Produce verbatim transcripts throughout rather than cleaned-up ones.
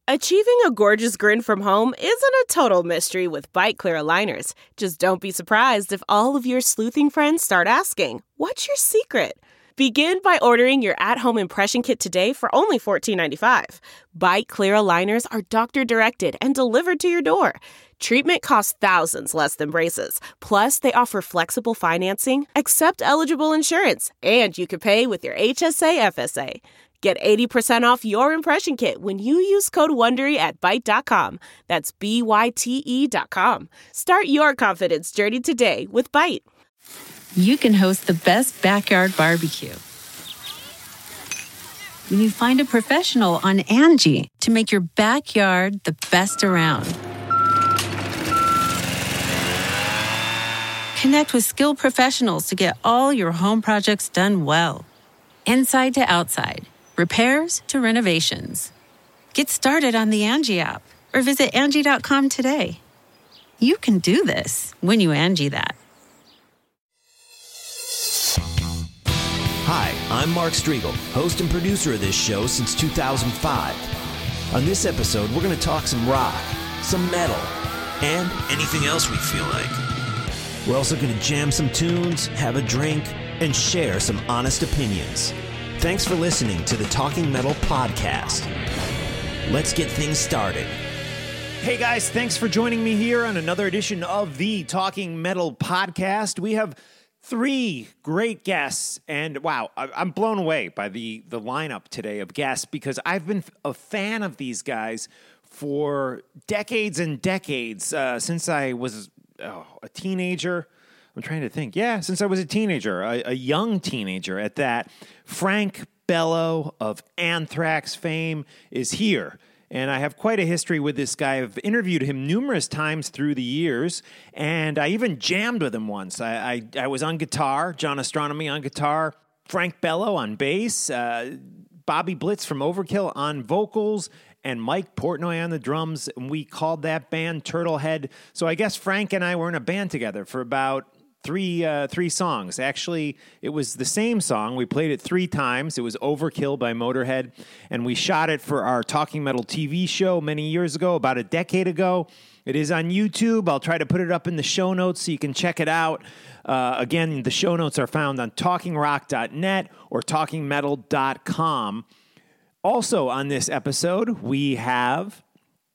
Achieving a gorgeous grin from home isn't a total mystery with Byte Clear aligners. Just don't be surprised if all of your sleuthing friends start asking, "What's your secret?" Begin by ordering your at-home impression kit today for only fourteen ninety-five. Byte Clear aligners are doctor-directed and delivered to your door. Treatment costs thousands less than braces. Plus, they offer flexible financing, accept eligible insurance, and you can pay with your H S A F S A. Get eighty percent off your impression kit when you use code WONDERY at Byte dot com. That's B Y T E dot com. Start your confidence journey today with Byte. You can host the best backyard barbecue when you find a professional on Angie to make your backyard the best around. Connect with skilled professionals to get all your home projects done well. Inside to outside. Repairs to renovations. Get started on the Angie app or visit Angie dot com today. You can do this when you Angie that. Hi, I'm Mark Striegel, host and producer of this show since two thousand five. On this episode, we're going to talk some rock, some metal, and anything else we feel like. We're also going to jam some tunes, have a drink, and share some honest opinions. Thanks for listening to the Talking Metal Podcast. Let's get things started. Hey guys, thanks for joining me here on another edition of the Talking Metal Podcast. We have three great guests, and wow, I'm blown away by the, the lineup today of guests because I've been a fan of these guys for decades and decades, uh, since I was oh, a teenager. I'm trying to think. Yeah, since I was a teenager, a, a young teenager at that. Frank Bello of Anthrax fame is here. And I have quite a history with this guy. I've interviewed him numerous times through the years, and I even jammed with him once. I, I, I was on guitar, John Astronomy on guitar, Frank Bello on bass, uh, Bobby Blitz from Overkill on vocals, and Mike Portnoy on the drums. And we called that band Turtlehead. So I guess Frank and I were in a band together for about Three uh, three songs. Actually, it was the same song. We played it three times. It was Overkill by Motorhead, and we shot it for our Talking Metal T V show many years ago, about a decade ago. It is on YouTube. I'll try to put it up in the show notes so you can check it out. Uh, again, the show notes are found on talking rock dot net or talking metal dot com. Also on this episode, we have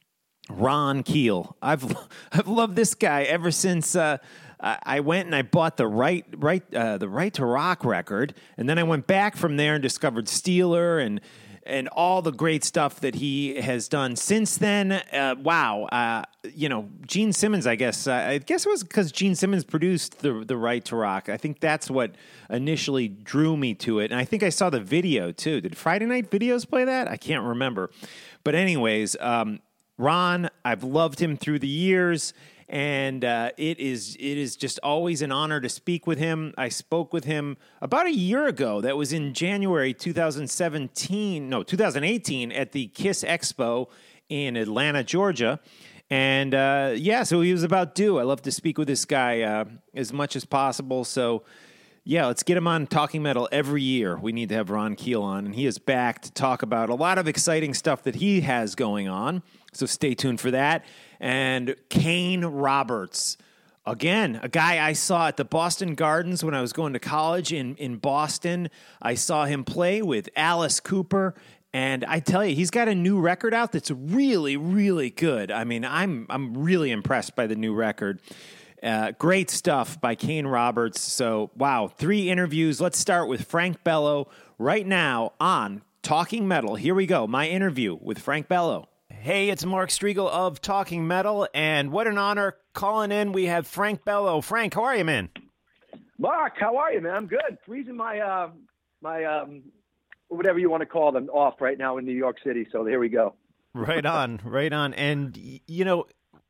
Ron Keel. I've I've loved this guy ever since uh, I went and I bought the right right uh, the Right to Rock record, and then I went back from there and discovered Steeler and and all the great stuff that he has done since then. Uh, wow, uh, you know, Gene Simmons. I guess uh, I guess it was because Gene Simmons produced the the Right to Rock. I think that's what initially drew me to it, and I think I saw the video too. Did Friday Night Videos play that? I can't remember, but anyways. Um, Ron, I've loved him through the years, and uh, it is it is just always an honor to speak with him. I spoke with him about a year ago. That was in January twenty seventeen, no, twenty eighteen at the KISS Expo in Atlanta, Georgia. And uh, yeah, so he was about due. I love to speak with this guy uh, as much as possible. So yeah, let's get him on Talking Metal every year. We need to have Ron Keel on, and he is back to talk about a lot of exciting stuff that he has going on. So stay tuned for that. And Kane Roberts, again, a guy I saw at the Boston Gardens when I was going to college in, in Boston. I saw him play with Alice Cooper, and I tell you, he's got a new record out that's really, really good. I mean, I'm I'm really impressed by the new record. Uh, great stuff by Kane Roberts. So, wow, three interviews. Let's start with Frank Bello right now on Talking Metal. Here we go, my interview with Frank Bello. Hey, it's Mark Striegel of Talking Metal, and what an honor calling in. We have Frank Bello. Frank, how are you, man? Mark, how are you, man? I'm good. Freezing my, uh, my um, whatever you want to call them, off right now in New York City, so here we go. Right on, right on. And, you know,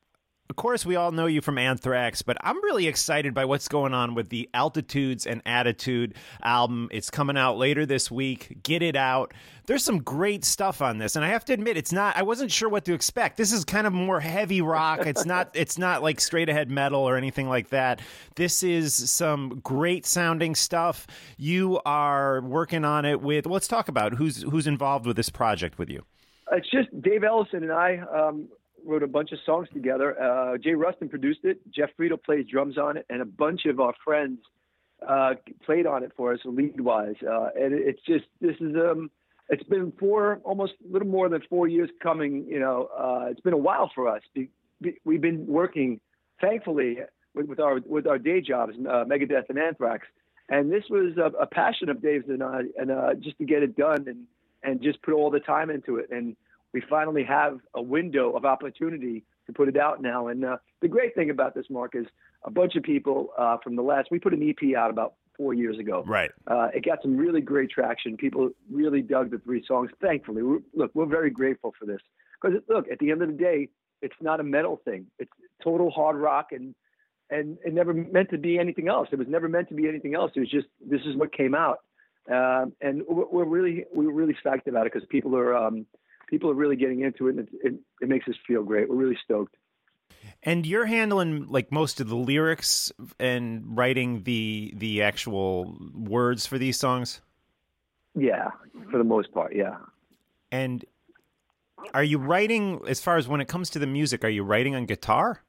of course, we all know you from Anthrax, but I'm really excited by what's going on with the Altitudes and Attitude album. It's coming out later this week. Get it out. There's some great stuff on this, and I have to admit, it's not. I wasn't sure what to expect. This is kind of more heavy rock. It's not. It's not like straight ahead metal or anything like that. This is some great sounding stuff. You are working on it with. Let's talk about who's who's involved with this project with you. It's just Dave Ellison and I um, wrote a bunch of songs together. Uh, Jay Rustin produced it. Jeff Friedel plays drums on it, and a bunch of our friends uh, played on it for us, lead-wise. Uh, and it's just this is um, it's been four, almost a little more than four years coming. You know, uh, it's been a while for us. We've been working, thankfully, with, with our with our day jobs, uh, Megadeth and Anthrax, and this was a, a passion of Dave's and I, and uh, just to get it done and. and just put all the time into it. And we finally have a window of opportunity to put it out now. And uh, the great thing about this, Mark, is a bunch of people uh, from the last, we put an E P out about four years ago. Right. Uh, it got some really great traction. People really dug the three songs. Thankfully, we're, look, we're very grateful for this. Because, look, at the end of the day, it's not a metal thing. It's total hard rock, and and it never meant to be anything else. It was never meant to be anything else. It was just, this is what came out. Um, and we're really we're really psyched about it because people are um, people are really getting into it, and it, it, it makes us feel great. We're really stoked. And you're handling like most of the lyrics and writing the the actual words for these songs? Yeah, for the most part, yeah. And are you writing, as far as when it comes to the music, are you writing on guitar?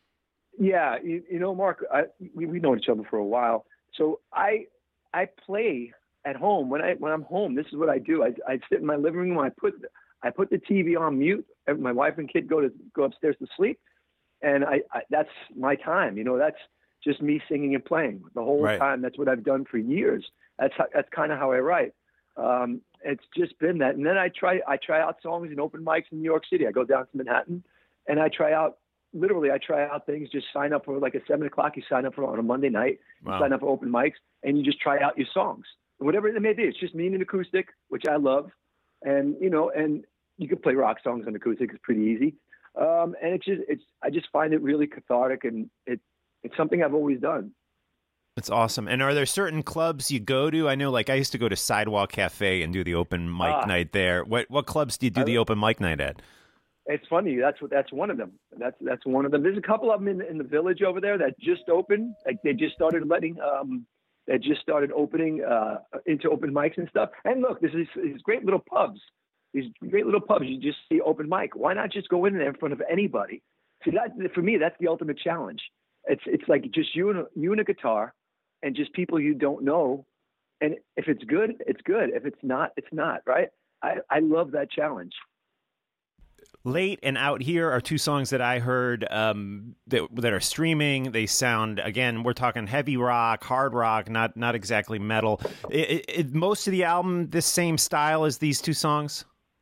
Yeah, you, you know, Mark, I, we, we know each other for a while, so I I play. At home, when I when I'm home, this is what I do. I I sit in my living room. I put I put the T V on mute. My wife and kid go to go upstairs to sleep, and I, I that's my time. You know, that's just me singing and playing the whole right. time. That's what I've done for years. That's how, that's kind of how I write. Um, it's just been that, and then I try I try out songs in open mics in New York City. I go down to Manhattan, and I try out. Literally, I try out things. Just sign up for like a seven o'clock. You sign up for on a Monday night. Wow. You sign up for open mics, and you just try out your songs. Whatever it may be, it's just me and an acoustic, which I love, and you know, and you can play rock songs on acoustic; it's pretty easy. Um, and it's just, it's, I just find it really cathartic, and it, it's something I've always done. That's awesome. And are there certain clubs you go to? I know, like I used to go to Sidewalk Cafe and do the open mic ah. night there. What what clubs do you do I, the open mic night at? It's funny. That's what that's one of them. That's that's one of them. There's a couple of them in, in the Village over there that just opened. Like they just started letting. Um, They just started opening uh, into open mics and stuff. And look, this is these great little pubs. These great little pubs. You just see open mic. Why not just go in there in front of anybody? See, that for me, that's the ultimate challenge. It's it's like just you and a, you and a guitar, and just people you don't know. And if it's good, it's good. If it's not, it's not. Right? I I love that challenge. Late and Out Here are two songs that I heard um, that that are streaming. They sound, again, we're talking heavy rock, hard rock, not not exactly metal. It, it, most of the album, this same style as these two songs?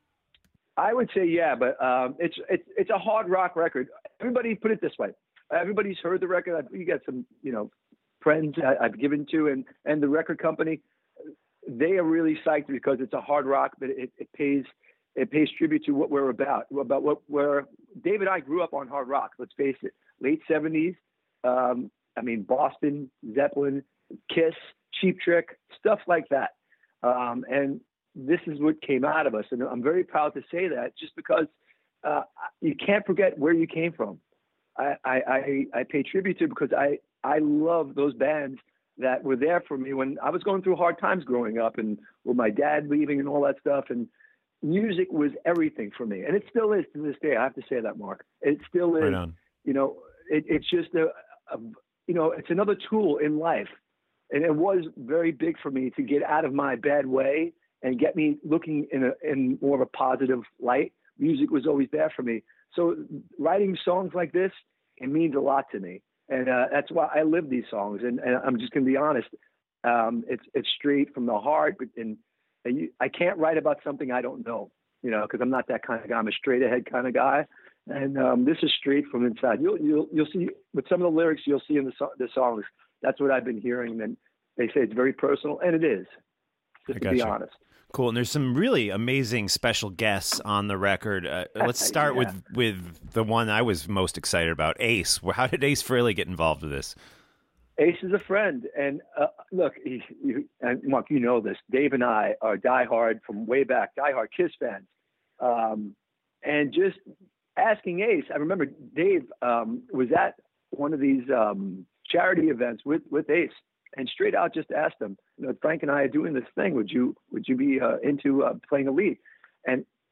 I would say, yeah, but um, it's it's it's a hard rock record. Everybody put it this way. Everybody's heard the record. You got some, you know, friends I've given to, and, and the record company. They are really psyched because it's a hard rock, but it, it pays it pays tribute to what we're about. About what we're. Dave and I grew up on hard rock. Let's face it, late seventies. Um, I mean, Boston, Zeppelin, Kiss, Cheap Trick, stuff like that. Um, and this is what came out of us, and I'm very proud to say that. Just because uh, you can't forget where you came from. I, I, I, I pay tribute to because I, I love those bands that were there for me when I was going through hard times growing up, and with my dad leaving and all that stuff. And music was everything for me, and it still is to this day. I have to say that, Mark. It still is. Right on. You know, it, it's just a, a, you know, it's another tool in life, and it was very big for me to get out of my bad way and get me looking in a in more of a positive light. Music was always there for me. So writing songs like this, it means a lot to me. And uh, that's why I live these songs. And, and I'm just going to be honest. Um, it's it's straight from the heart. But and, and you, I can't write about something I don't know, you know, because I'm not that kind of guy. I'm a straight ahead kind of guy. And um, this is straight from inside. You'll you'll you'll see with some of the lyrics you'll see in the so- the songs. That's what I've been hearing. And they say it's very personal, and it is. Just to be honest. Cool. And there's some really amazing special guests on the record. Uh, let's start yeah. with, with the one I was most excited about, Ace. How did Ace Frehley get involved with this? Ace is a friend. And uh, look, he, he, and Mark, you know this. Dave and I are diehard from way back, diehard Kiss fans. Um, and just asking Ace, I remember Dave um, was at one of these um, charity events with, with Ace. And straight out just asked him, you know, Frank and I are doing this thing. Would you would you be uh, into uh, playing a lead? And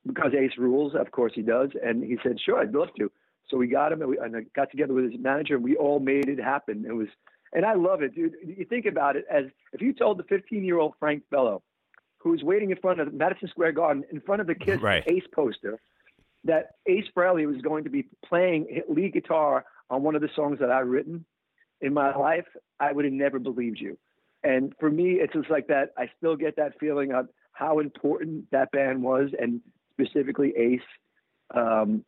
because Ace rules. Of course he does. And he said, sure, I'd love to. So we got him, and, we, and I got together with his manager, and we all made it happen. It was, and I love it, dude. You think about it as if you told the fifteen-year-old Frank Bello, who's waiting in front of Madison Square Garden, in front of the Kiss right. Ace poster, that Ace Frehley was going to be playing lead guitar on one of the songs that I've written in my life, I would have never believed you. And for me, it's just like that. I still get that feeling of how important that band was, and specifically Ace, um,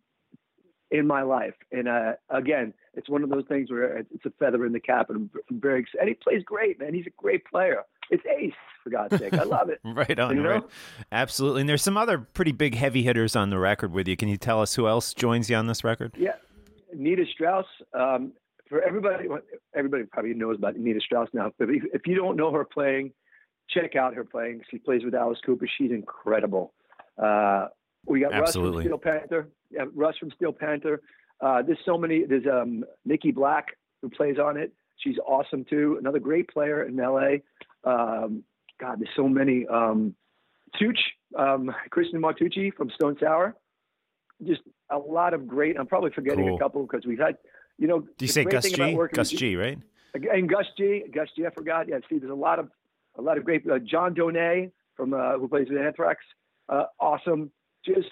in my life. And uh, again, it's one of those things where it's a feather in the cap, and I'm very excited. And he plays great, man. He's a great player. It's Ace, for God's sake. I love it. Right on, you know? right. Absolutely. And there's some other pretty big heavy hitters on the record with you. Can you tell us who else joins you on this record? Yeah. Nita Strauss. Um, for everybody, everybody probably knows about Nita Strauss now. But if, if you don't know her playing, check out her playing. She plays with Alice Cooper. She's incredible. Uh, we got Absolutely. Russ from Steel Panther. Yeah, Russ from Steel Panther. Uh, there's so many. There's um, Nikki Black who plays on it. She's awesome too. Another great player in L A. Um, God, there's so many. Um, Tucci, um, Kristen Martucci from Stone Sour. Just a lot of great. I'm probably forgetting Cool. a couple because we've had, you know. Do you say Gus G? Gus G, right? And Gus G. Gus G. I forgot. Yeah. See, there's a lot of a lot of great. Uh, John Donay from uh, who plays with Anthrax. Uh, awesome. Just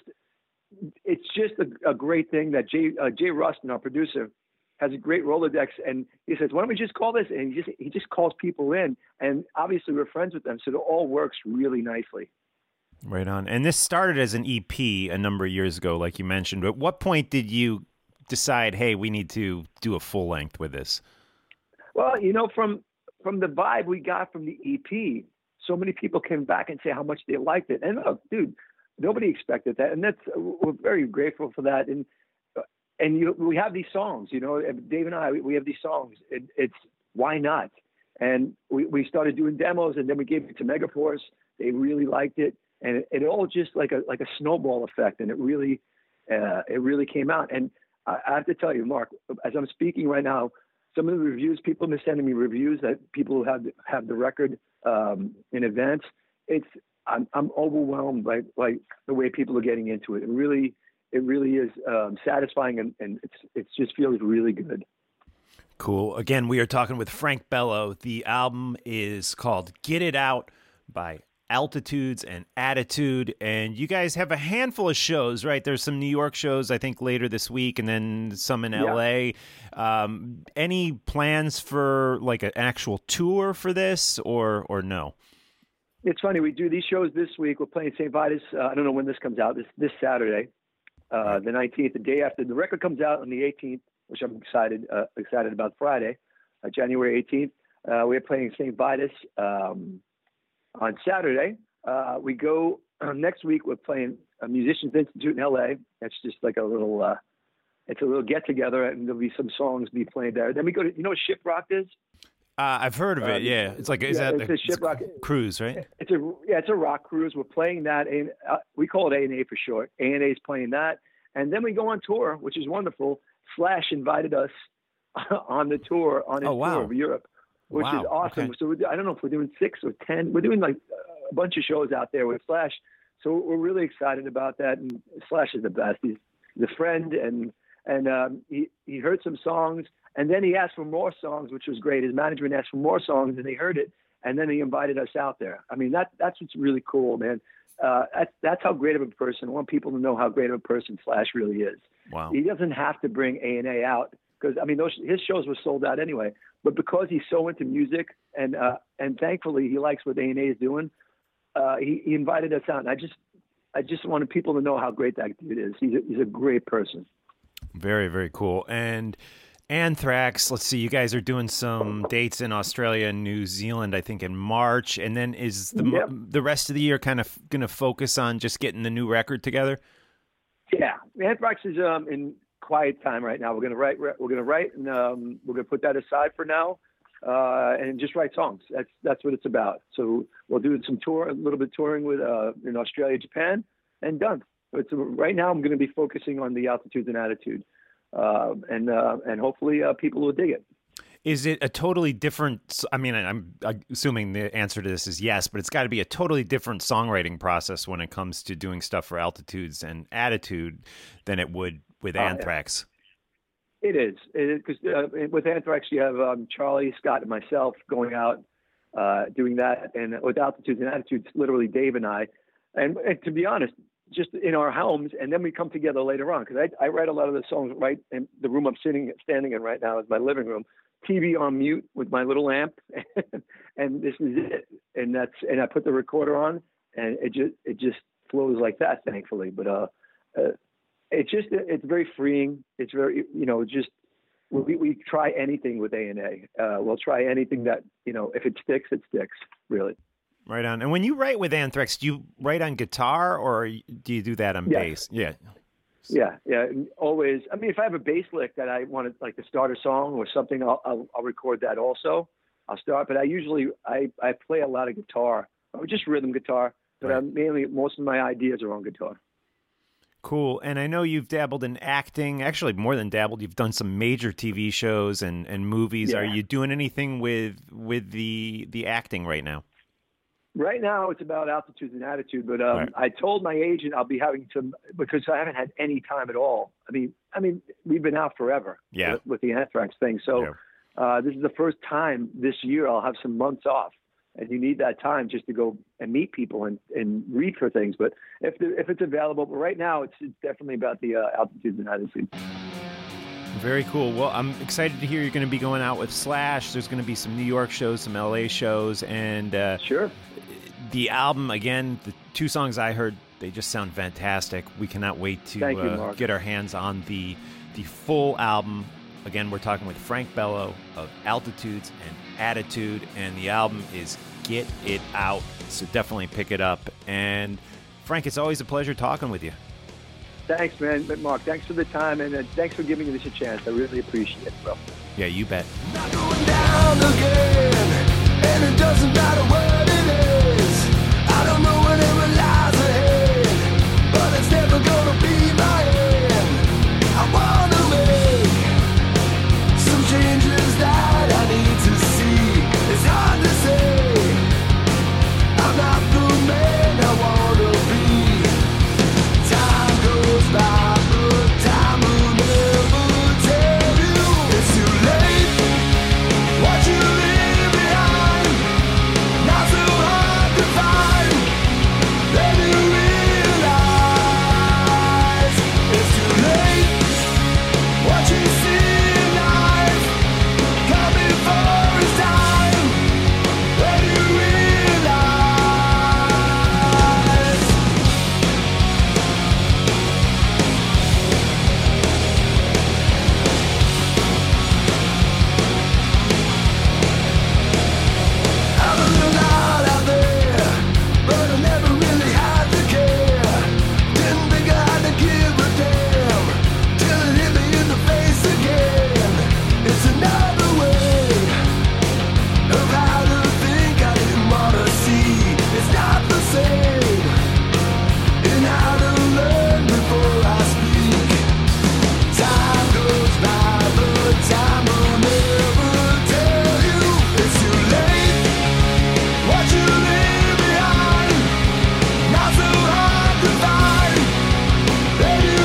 it's just a, a great thing that Jay uh, Jay Rustin, our producer, has a great Rolodex, and he says, "Why don't we just call this?" And he just he just calls people in, and obviously we're friends with them, so it all works really nicely. Right on. And this started as an E P a number of years ago, like you mentioned. But at what point did you decide, hey, we need to do a full length with this? Well, you know, from from the vibe we got from the E P, so many people came back and say how much they liked it. And oh, dude, nobody expected that, and that's we're very grateful for that. And and you, we have these songs, you know, Dave and I, we have these songs. It, it's why not? And we, we started doing demos, and then we gave it to Megaforce. They really liked it, and it, it all just like a like a snowball effect, and it really uh, it really came out. And I, I have to tell you, Mark, as I'm speaking right now, some of the reviews, people have been sending me reviews that people who have have the record um, in advance. It's I'm I'm overwhelmed by by the way people are getting into it. It really it really is um, satisfying, and, and it's it just feels really good. Cool. Again, we are talking with Frank Bello. The album is called Get It Out by Altitudes and Attitude. And you guys have a handful of shows, right? There's some New York shows, I think, later this week, and then some in L A. Yeah. Um, any plans for like an actual tour for this, or or no? It's funny. We do these shows this week. We're playing Saint Vitus. Uh, I don't know when this comes out. This this Saturday, uh, the nineteenth, the day after. The record comes out on the eighteenth, which I'm excited uh, excited about. Friday, uh, January eighteenth. Uh, we're playing Saint Vitus um, on Saturday. Uh, we go uh, next week. We're playing a Musicians Institute in L A. That's just like a little. Uh, it's a little get together, and there'll be some songs be played there. Then we go to. You know what Shiprock is? Uh, I've heard of it. Um, yeah, it's like is yeah, that it's a, a Shiprock cruise, right? It's a yeah, it's a rock cruise. We're playing that, and uh, we call it A and A for short. A and A is playing that, and then we go on tour, which is wonderful. Slash invited us on the tour on his oh, wow. tour of Europe, which wow. is awesome. Okay. So we're, I don't know if we're doing six or ten. We're doing like a bunch of shows out there with Slash. So we're really excited about that. And Slash is the best. He's the friend, and and um, he he heard some songs. And then he asked for more songs, which was great. His management asked for more songs, and they heard it. And then he invited us out there. I mean, that that's what's really cool, man. Uh, that's that's how great of a person. I want people to know how great of a person Slash really is. Wow. He doesn't have to bring A and A out because I mean, those his shows were sold out anyway. But because he's so into music, and uh, and thankfully he likes what A and A is doing, uh, he, he invited us out. And I just I just wanted people to know how great that dude is. He's a, he's a great person. Very, very cool. And Anthrax, let's see, you guys are doing some dates in Australia and New Zealand, I think, in March. And then is the yep. the rest of the year kind of going to focus on just getting the new record together? Yeah, Anthrax is um, in quiet time right now. We're gonna write. We're gonna write, and um, we're gonna put that aside for now, uh, and just write songs. That's that's what it's about. So we'll do some tour, a little bit touring with uh, in Australia, Japan, and done. But right now, I'm going to be focusing on the Altitudes and Attitude. Uh, and uh, and hopefully uh, people will dig it. Is it a totally different? I mean, I'm assuming the answer to this is yes, but it's got to be a totally different songwriting process when it comes to doing stuff for Altitudes and Attitude than it would with Oh, yeah. Anthrax. It is. It is because uh, with Anthrax, you have um, Charlie, Scott, and myself going out uh, doing that. And with Altitudes and Attitudes, literally Dave and I. And, and to be honest, just in our homes, and then we come together later on. Because I, I write a lot of the songs right in the room I'm sitting, standing in right now is my living room. T V on mute with my little amp, and this is it. And that's and I put the recorder on, and it just it just flows like that, thankfully. But uh, uh it's just it's very freeing. It's very you know just we we try anything with A and A. Uh, we'll try anything that you know if it sticks, it sticks. Really. Right on. And when you write with Anthrax, do you write on guitar or do you do that on Yes. bass? Yeah. Yeah, yeah, and always. I mean, if I have a bass lick that I want to like to start a song or something, I'll, I'll I'll record that also. I'll start, but I usually I, I play a lot of guitar or just rhythm guitar, but Right. I'm mainly most of my ideas are on guitar. Cool. And I know you've dabbled in acting, actually more than dabbled. You've done some major T V shows and, and movies. Yeah. Are you doing anything with with the the acting right now? Right now, it's about Altitude and Attitude, but um, Right. I told my agent I'll be having some because I haven't had any time at all. I mean, I mean, we've been out forever Yeah. with, with the Anthrax thing. So Yeah. uh, this is the first time this year I'll have some months off, and you need that time just to go and meet people and, and read for things. But if the, if it's available, but right now it's, it's definitely about the uh, Altitude and Attitude. Very cool. Well, I'm excited to hear you're going to be going out with Slash. There's going to be some New York shows, some L A shows, and uh, Sure. the album, again, the two songs I heard, they just sound fantastic. We cannot wait to Thank you, uh, Mark. get our hands on the the full album. Again, we're talking with Frank Bello of Altitudes and Attitude, and the album is Get It Out, so definitely pick it up. And Frank, it's always a pleasure talking with you. Thanks, man. But Mark, thanks for the time, and uh, thanks for giving me this a chance. I really appreciate it, bro. Yeah, you bet. Not going down again, and it doesn't matter what it is. I don't know whatever lies ahead, but it's never gonna be my end. I wanna make some changes that I need to see. It's hard to say. I'm not the man I wanna be. Time goes by, but time will never tell you it's too late. What you leave behind, not so hard to find. Then you realize it's too late. What you see in life coming for its time. Then you realize. I'm a little out out there, but I never really had to care. Didn't think I had to give a damn, till it hit me in the face again. It's another way of how to think I didn't wanna see. It's not the same in how to learn before I speak. Time goes by, but time will never tell you it's too late. What you leave behind, not so hard to find. Then you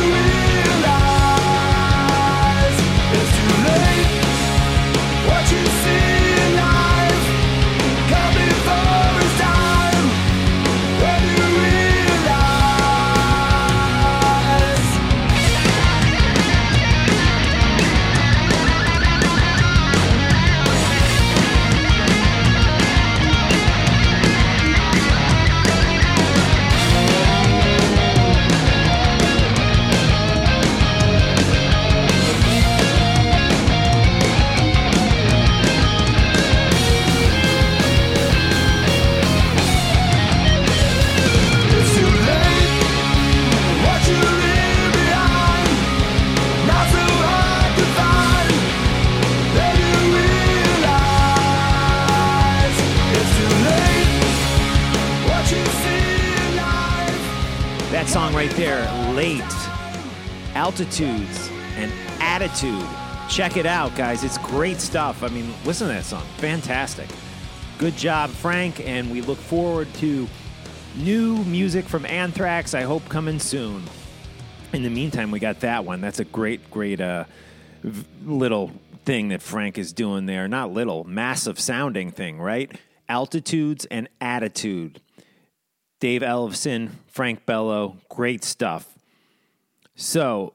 realize it's too late. What you see in life coming for its time. Then you realize. It's too late. What you leave behind, not so hard to find. Then you realize it's too late. What you see in life. That song right there, Late, Altitudes and Attitude Check it out, guys. It's great stuff. I mean, listen to that song. Fantastic. Good job, Frank, and we look forward to new music from Anthrax, I hope coming soon. In the meantime, we got that one. That's a great, great uh, v- little thing that Frank is doing there. Not little, massive sounding thing, right? Altitudes and Attitude. Dave Ellefson, Frank Bello, great stuff. So,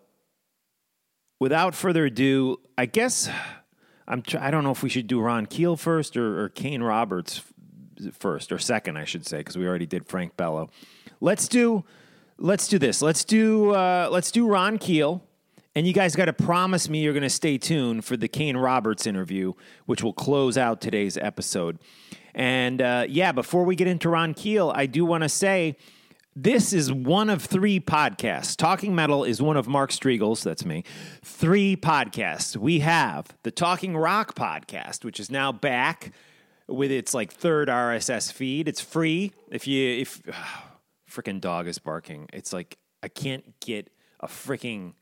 without further ado, I guess I'm. Tr- I don't know if we should do Ron Keel first or, or Kane Roberts first, or second, I should say, because we already did Frank Bello. Let's do. Let's do this. Let's do. Uh, let's do Ron Keel, and you guys got to promise me you're going to stay tuned for the Kane Roberts interview, which will close out today's episode. And uh, yeah, before we get into Ron Keel, I do want to say this is one of three podcasts. Talking Metal is one of Mark Striegel's, that's me, three podcasts. We have the Talking Rock podcast, which is now back with its like third R S S feed. It's free. If you, if oh, freaking dog is barking, it's like I can't get a freaking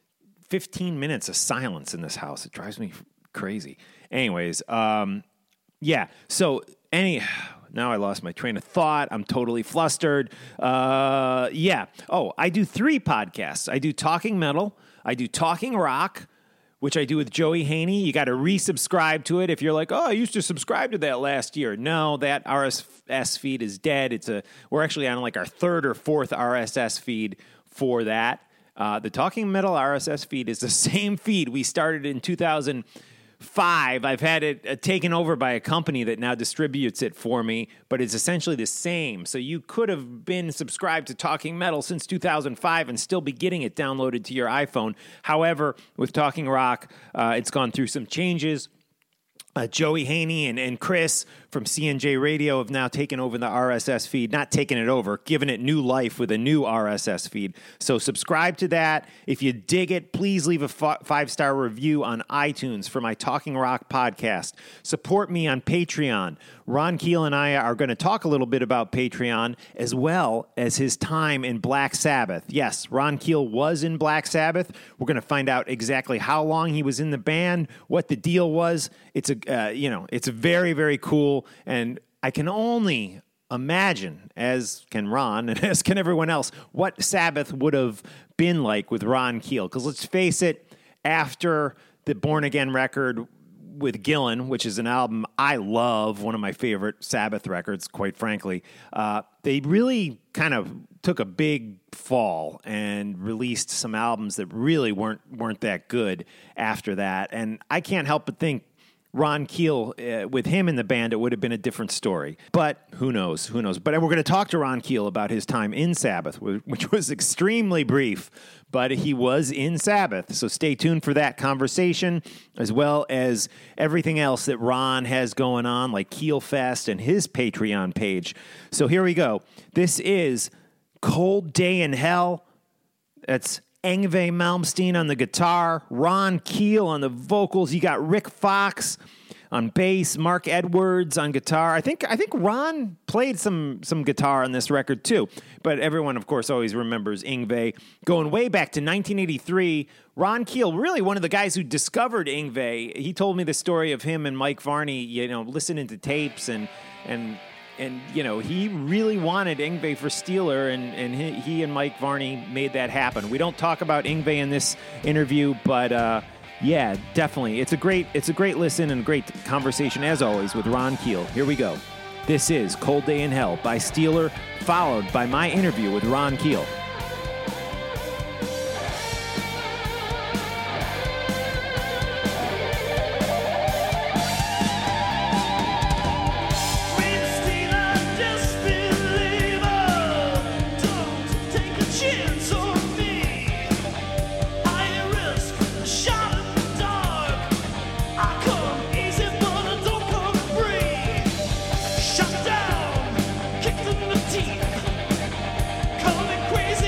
fifteen minutes of silence in this house. It drives me crazy. Anyways, um, yeah, so any... Now I lost my train of thought. I'm totally flustered. Uh, yeah. Oh, I do three podcasts. I do Talking Metal. I do Talking Rock, which I do with Joey Haney. You got to resubscribe to it if you're like, oh, I used to subscribe to that last year. No, that R S S feed is dead. It's a we're actually on like our third or fourth R S S feed for that. Uh, the Talking Metal R S S feed is the same feed we started in two thousand five. I've had it uh, taken over by a company that now distributes it for me, but it's essentially the same. So you could have been subscribed to Talking Metal since two thousand five and still be getting it downloaded to your iPhone. However, with Talking Rock, uh, it's gone through some changes. Uh, Joey Haney and, and Chris from C N J Radio have now taken over the R S S feed. Not taken it over, given it new life with a new R S S feed. So subscribe to that. If you dig it, please leave a f- five-star review on iTunes for my Talking Rock podcast. Support me on Patreon. Ron Keel and I are going to talk a little bit about Patreon as well as his time in Black Sabbath. Yes, Ron Keel was in Black Sabbath. We're going to find out exactly how long he was in the band, what the deal was. It's a uh, you know, it's very, very cool, and I can only imagine, as can Ron and as can everyone else, what Sabbath would have been like with Ron Keel. Because let's face it, after the Born Again record with Gillan, which is an album I love, one of my favorite Sabbath records, quite frankly, uh, they really kind of took a big fall and released some albums that really weren't weren't that good after that. And I can't help but think Ron Keel, uh, with him in the band, it would have been a different story. But who knows? Who knows? But we're going to talk to Ron Keel about his time in Sabbath, which was extremely brief, but he was in Sabbath. So stay tuned for that conversation, as well as everything else that Ron has going on, like Keel Fest and his Patreon page. So here we go. This is Cold Day in Hell. That's Yngwie Malmsteen on the guitar, Ron Keel on the vocals. You got Rick Fox on bass, Mark Edwards on guitar. I think I think Ron played some some guitar on this record too. But everyone, of course, always remembers Yngwie. Going way back to nineteen eighty-three, Ron Keel, really one of the guys who discovered Yngwie. He told me the story of him and Mike Varney, you know, listening to tapes and and. And, you know, he really wanted Yngwie for Steeler, and, and he, he and Mike Varney made that happen. We don't talk about Yngwie in this interview, but, uh, yeah, definitely. It's a great it's a great listen and great conversation, as always, with Ron Keel. Here we go. This is Cold Day in Hell by Steeler, followed by my interview with Ron Keel. Shut down, kicked in the teeth, call me crazy.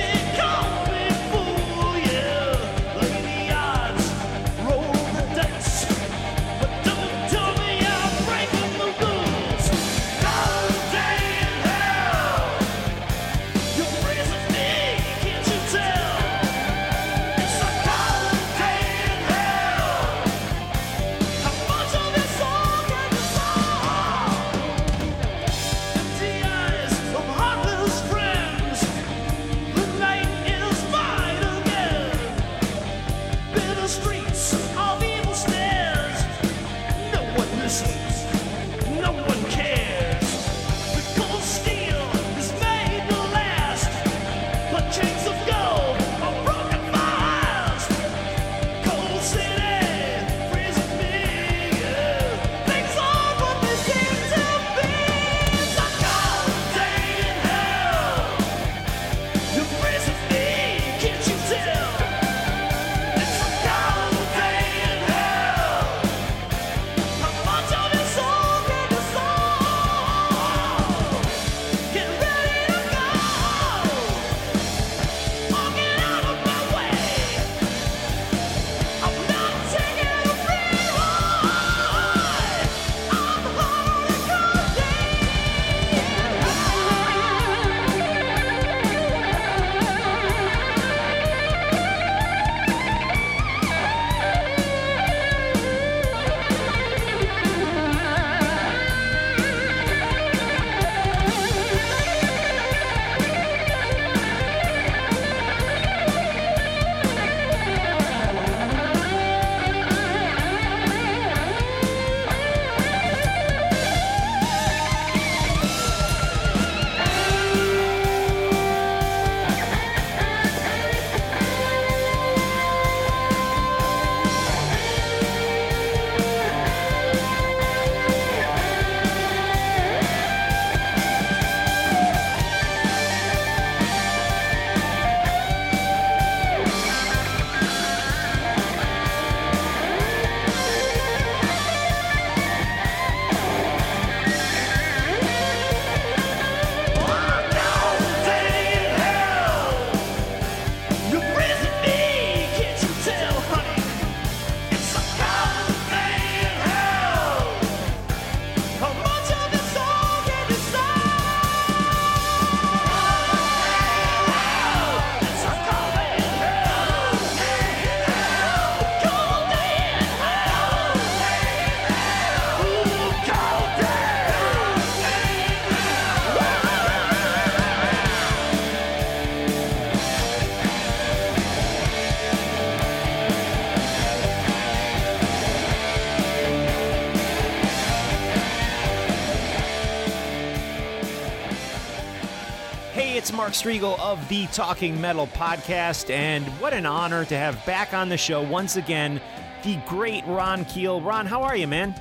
Mark Striegel of the Talking Metal podcast, and what an honor to have back on the show once again the great Ron Keel. Ron, how are you, man?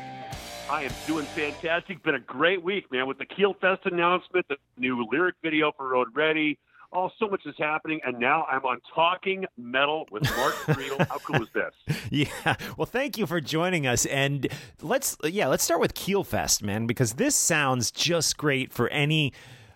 I am doing fantastic. Been a great week, man, with the Keel Fest announcement, the new lyric video for Road Ready. Oh, so much is happening, and now I'm on Talking Metal with Mark Striegel. How cool is this? Yeah, well, thank you for joining us, and let's yeah, let's start with Keel Fest, man, because this sounds just great for any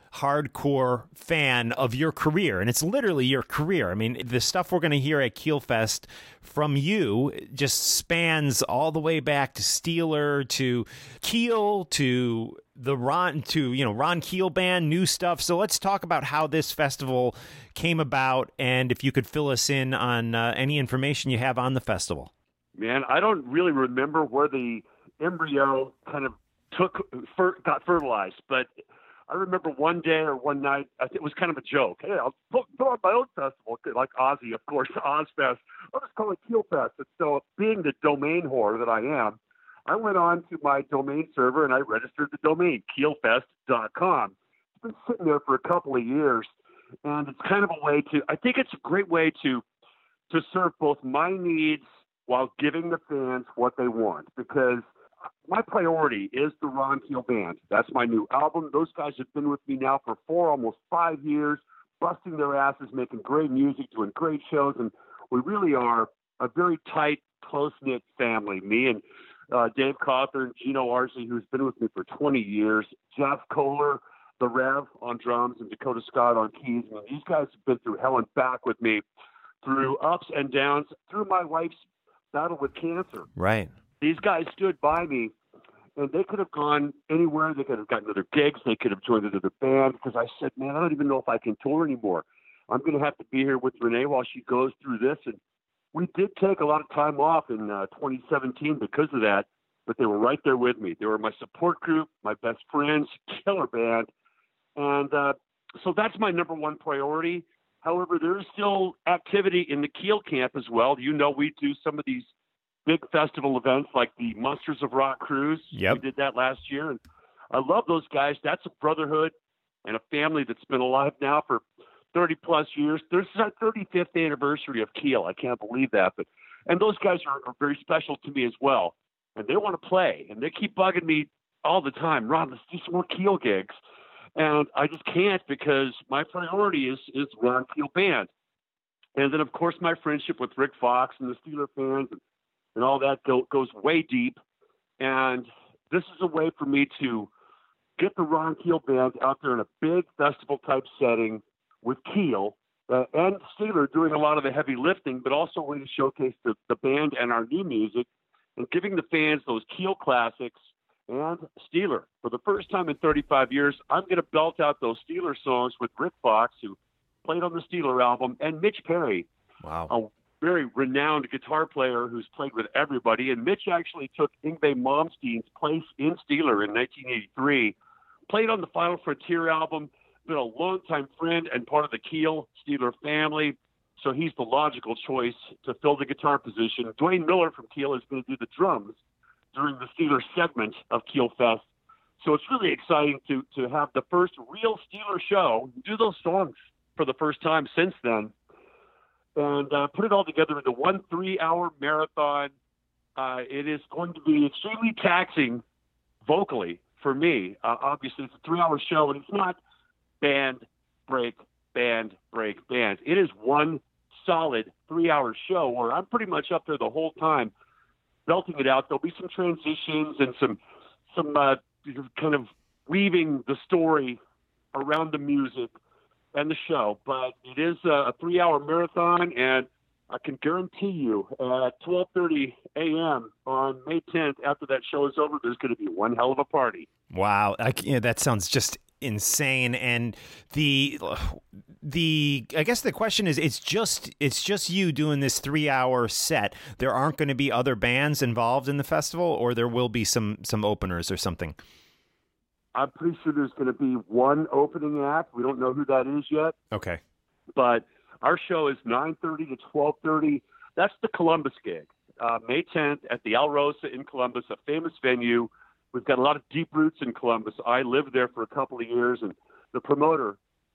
hardcore fan of your career, and it's literally your career. I mean, the stuff we're going to hear at Keel Fest from you just spans all the way back to Steeler, to Keel, to the Ron, to you know Ron Keel Band, new stuff. So let's talk about how this festival came about, and if you could fill us in on uh, any information you have on the festival. Man, I don't really remember where the embryo kind of took fer- got fertilized, but I remember one day or one night, I think it was kind of a joke. Hey, I'll put, put on my own festival, like Ozzy, of course, Ozfest. I'll just call it Keel Fest. And so, being the domain whore that I am, I went on to my domain server and I registered the domain, keel fest dot com. It's been sitting there for a couple of years, and it's kind of a way to, I think it's a great way to, to serve both my needs while giving the fans what they want, because my priority is the Ron Keel Band. That's my new album. Those guys have been with me now for four, almost five years, busting their asses, making great music, doing great shows, and we really are a very tight, close-knit family. Me and uh, Dave Cawthorn, Gino Arce, who's been with me for twenty years, Jeff Kohler, the Rev on drums, and Dakota Scott on keys. I mean, these guys have been through hell and back with me, through ups and downs, through my wife's battle with cancer. Right. These guys stood by me, and they could have gone anywhere. They could have gotten other gigs. They could have joined another band, because I said, man, I don't even know if I can tour anymore. I'm going to have to be here with Renee while she goes through this. And we did take a lot of time off in uh, twenty seventeen because of that, but they were right there with me. They were my support group, my best friends, killer band. And uh, so that's my number one priority. However, there is still activity in the Keel camp as well. You know, we do some of these big festival events like the Monsters of Rock Cruise. Yep. We did that last year. And I love those guys. That's a brotherhood and a family that's been alive now for thirty plus years. This is our thirty-fifth anniversary of Keel. I can't believe that. But and those guys are, are very special to me as well. And they want to play. And they keep bugging me all the time. Ron, let's do some more Keel gigs. And I just can't, because my priority is, is Ron Keel Band. And then, of course, my friendship with Rick Fox and the Steeler fans and and all that go, goes way deep. And this is a way for me to get the Ron Keel Band out there in a big festival-type setting with Keel uh, and Steeler doing a lot of the heavy lifting, but also a way to showcase the, the band and our new music and giving the fans those Keel classics and Steeler. For the first time in thirty-five years, I'm going to belt out those Steeler songs with Rick Fox, who played on the Steeler album, and Mitch Perry. Wow. A very renowned guitar player who's played with everybody. And Mitch actually took Yngwie Malmsteen's place in Steeler in nineteen eighty-three, played on the Final Frontier album, been a longtime friend and part of the Keel Steeler family. So he's the logical choice to fill the guitar position. Dwayne Miller from Keel is going to do the drums during the Steeler segment of Keel Fest. So it's really exciting to, to have the first real Steeler show, do those songs for the first time since then, and uh, put it all together into one three-hour marathon. Uh, it is going to be extremely taxing vocally for me. Uh, obviously, it's a three-hour show, and it's not band, break, band, break, band. It is one solid three-hour show where I'm pretty much up there the whole time, belting it out. There'll be some transitions and some some uh, kind of weaving the story around the music and the show, but it is a three-hour marathon, and I can guarantee you at twelve thirty a.m. on May tenth, after that show is over, there's going to be one hell of a party. Wow, I, you know, that sounds just insane. And the the I guess the question is, it's just it's just you doing this three-hour set. There aren't going to be other bands involved in the festival, or there will be some some openers or something? I'm pretty sure there's going to be one opening act. We don't know who that is yet. Okay. But our show is nine thirty to twelve thirty. That's the Columbus gig. Uh, May tenth at the Al Rosa in Columbus, a famous venue. We've got a lot of deep roots in Columbus. I lived there for a couple of years, and the promoter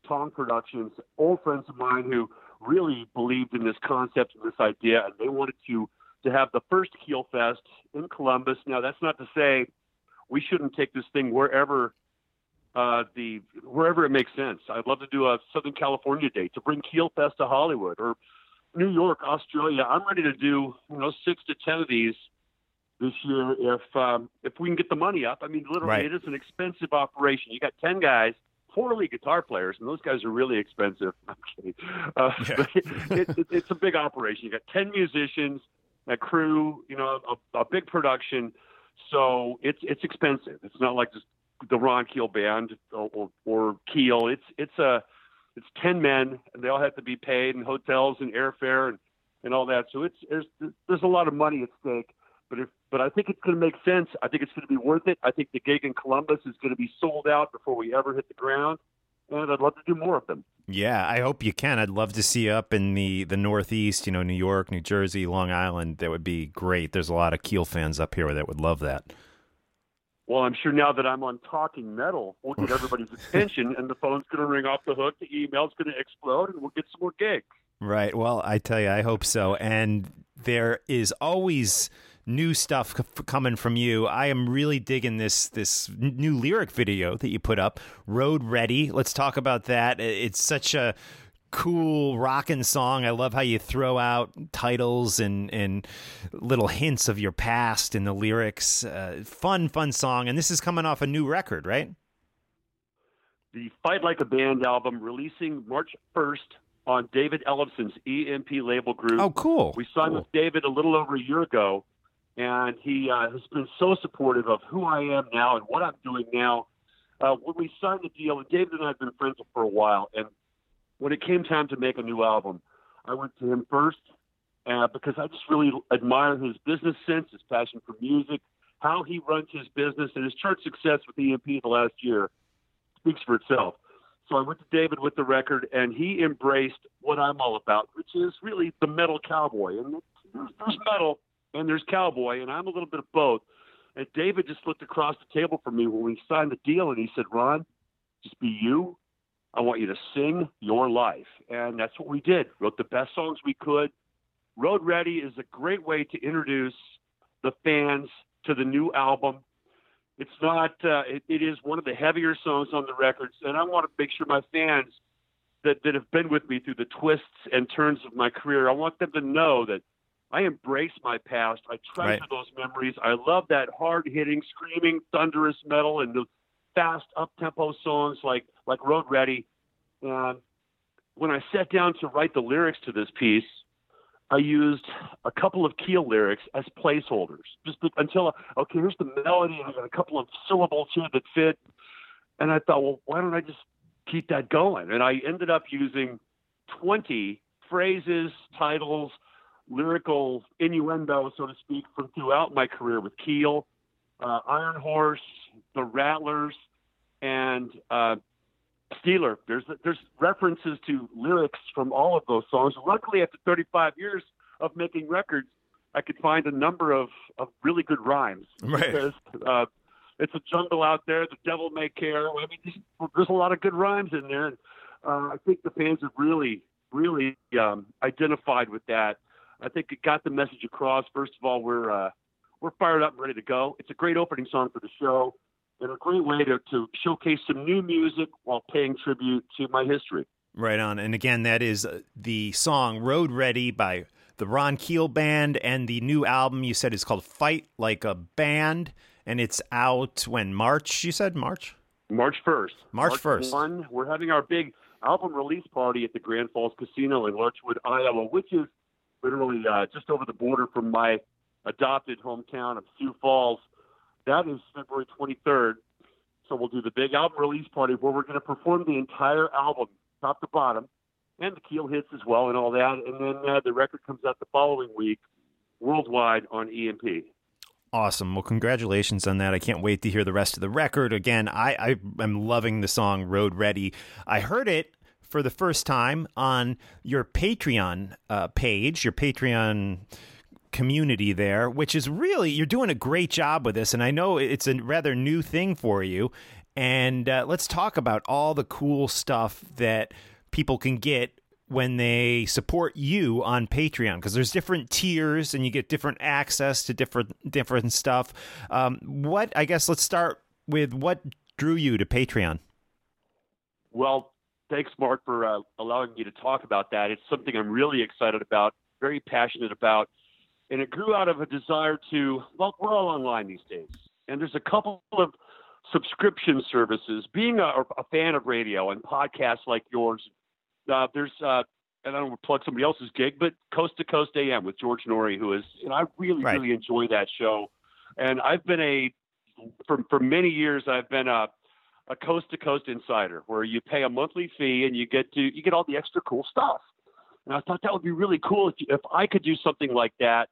Tong Productions, old friends of mine who really believed in this concept and this idea, and they wanted to to have the first Keel Fest in Columbus. Now, that's not to say we shouldn't take this thing wherever uh, the wherever it makes sense. I'd love to do a Southern California date to bring Keel Fest to Hollywood or New York, Australia. I'm ready to do you know six to ten of these this year if um, if we can get the money up. I mean, literally, Right. it is an expensive operation. You got ten guys. Four lead guitar players, and those guys are really expensive. I'm kidding. Uh, Yeah. but it, it, it, it's a big operation. You got ten musicians, a crew, you know, a, a big production. So it's it's expensive. It's not like just the Ron Keel Band or, or, or Keel. It's it's a it's ten men, and they all have to be paid, and hotels and airfare and, and all that. So it's there's there's a lot of money at stake. But if but I think it's going to make sense. I think it's going to be worth it. I think the gig in Columbus is going to be sold out before we ever hit the ground, and I'd love to do more of them. Yeah, I hope you can. I'd love to see you up in the, the Northeast, you know, New York, New Jersey, Long Island. That would be great. There's a lot of Keel fans up here that would love that. Well, I'm sure now that I'm on Talking Metal, we'll get everybody's attention, and the phone's going to ring off the hook, the email's going to explode, and we'll get some more gigs. Right. Well, I tell you, I hope so. And there is always new stuff c- coming from you. I am really digging this this new lyric video that you put up, Road Ready. Let's talk about that. It's such a cool rockin' song. I love how you throw out titles and and little hints of your past in the lyrics. Uh, fun, fun song. And this is coming off a new record, right? The Fight Like a Band album releasing March first on David Ellison's E M P label group. Oh, cool. We signed Cool. with David a little over a year ago, and he uh, has been so supportive of who I am now and what I'm doing now. Uh, when we signed the deal, and David and I have been friends for a while, and when it came time to make a new album, I went to him first uh, because I just really admire his business sense, his passion for music, how he runs his business, and his chart success with E M P the last year speaks for itself. So I went to David with the record, and he embraced what I'm all about, which is really the metal cowboy. And there's, there's metal and there's cowboy, and I'm a little bit of both. And David just looked across the table from me when we signed the deal, and he said, Ron, just be you. I want you to sing your life. And that's what we did. Wrote the best songs we could. Road Ready is a great way to introduce the fans to the new album. It's not, uh, it, it is one of the heavier songs on the records. And I want to make sure my fans that, that have been with me through the twists and turns of my career, I want them to know that I embrace my past. I treasure Right. those memories. I love that hard-hitting, screaming, thunderous metal and the fast, up-tempo songs like, like Road Ready. And when I sat down to write the lyrics to this piece, I used a couple of Keel lyrics as placeholders, just to, until, okay, here's the melody, and I got a couple of syllables here that fit. And I thought, well, why don't I just keep that going? And I ended up using twenty phrases, titles, lyrical innuendo, so to speak, from throughout my career with Keel, uh, Iron Horse, the Rattlers, and uh, Steeler. There's there's references to lyrics from all of those songs. Luckily, after thirty-five years of making records, I could find a number of, of really good rhymes. Right. Because uh, it's a jungle out there. The devil may care. I mean, there's, there's a lot of good rhymes in there. And, uh, I think the fans have really, really um, identified with that. I think it got the message across. First of all, we're uh, we're fired up and ready to go. It's a great opening song for the show, and a great way to, to showcase some new music while paying tribute to my history. Right on. And again, that is the song Road Ready by the Ron Keel Band, and the new album you said is called Fight Like a Band, and it's out when? March, you said? March? March first. March first. One, we're having our big album release party at the Grand Falls Casino in Larchwood, Iowa, which is literally uh, just over the border from my adopted hometown of Sioux Falls. That is February twenty-third. So we'll do the big album release party where we're going to perform the entire album, top to bottom, and the Keel hits as well and all that. And then uh, the record comes out the following week worldwide on E M P. Awesome. Well, congratulations on that. I can't wait to hear the rest of the record. Again, I, I am loving the song Road Ready. I heard it for the first time on your Patreon uh, page, your Patreon community there, which is really, you're doing a great job with this. And I know it's a rather new thing for you. And uh, let's talk about all the cool stuff that people can get when they support you on Patreon, because there's different tiers and you get different access to different different stuff. Um, what, I guess let's start with what drew you to Patreon. Well, thanks, Mark, for uh, allowing me to talk about that. It's something I'm really excited about, very passionate about, and it grew out of a desire to, well, we're all online these days, and there's a couple of subscription services. Being a, a fan of radio and podcasts like yours, Uh, there's, uh, and I don't want to plug somebody else's gig, but Coast to Coast A M with George Norrie, who is, you know, I really, right. really enjoy that show. And I've been a, for, for many years, I've been a, a Coast to Coast insider where you pay a monthly fee and you get to, you get all the extra cool stuff. And I thought that would be really cool if, if I could do something like that.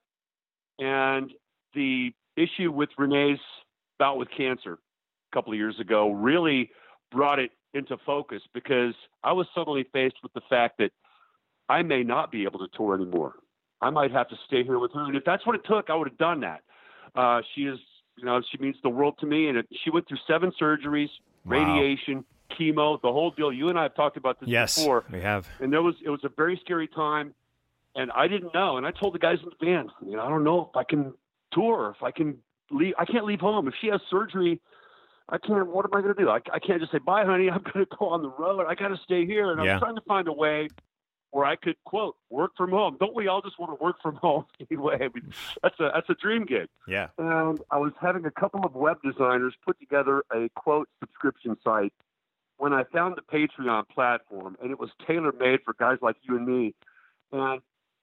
And the issue with Renee's bout with cancer a couple of years ago really brought it into focus, because I was suddenly faced with the fact that I may not be able to tour anymore. I might have to stay here with her. And if that's what it took, I would have done that. Uh, she is, you know, she means the world to me. And it, she went through seven surgeries, wow. radiation, chemo, the whole deal. You and I have talked about this yes, before. we have. And there was, it was a very scary time. And I didn't know. And I told the guys in the band, you know, I don't know if I can tour, if I can leave. I can't leave home. If she has surgery, I can't, what am I going to do? I, I can't just say, bye, honey, I'm going to go on the road. I got to stay here. And yeah. I'm trying to find a way where I could, quote, work from home. Don't we all just want to work from home anyway? I mean, that's a, that's a dream gig. Yeah. And I was having a couple of web designers put together a, quote, subscription site when I found the Patreon platform, and it was tailor-made for guys like you and me. And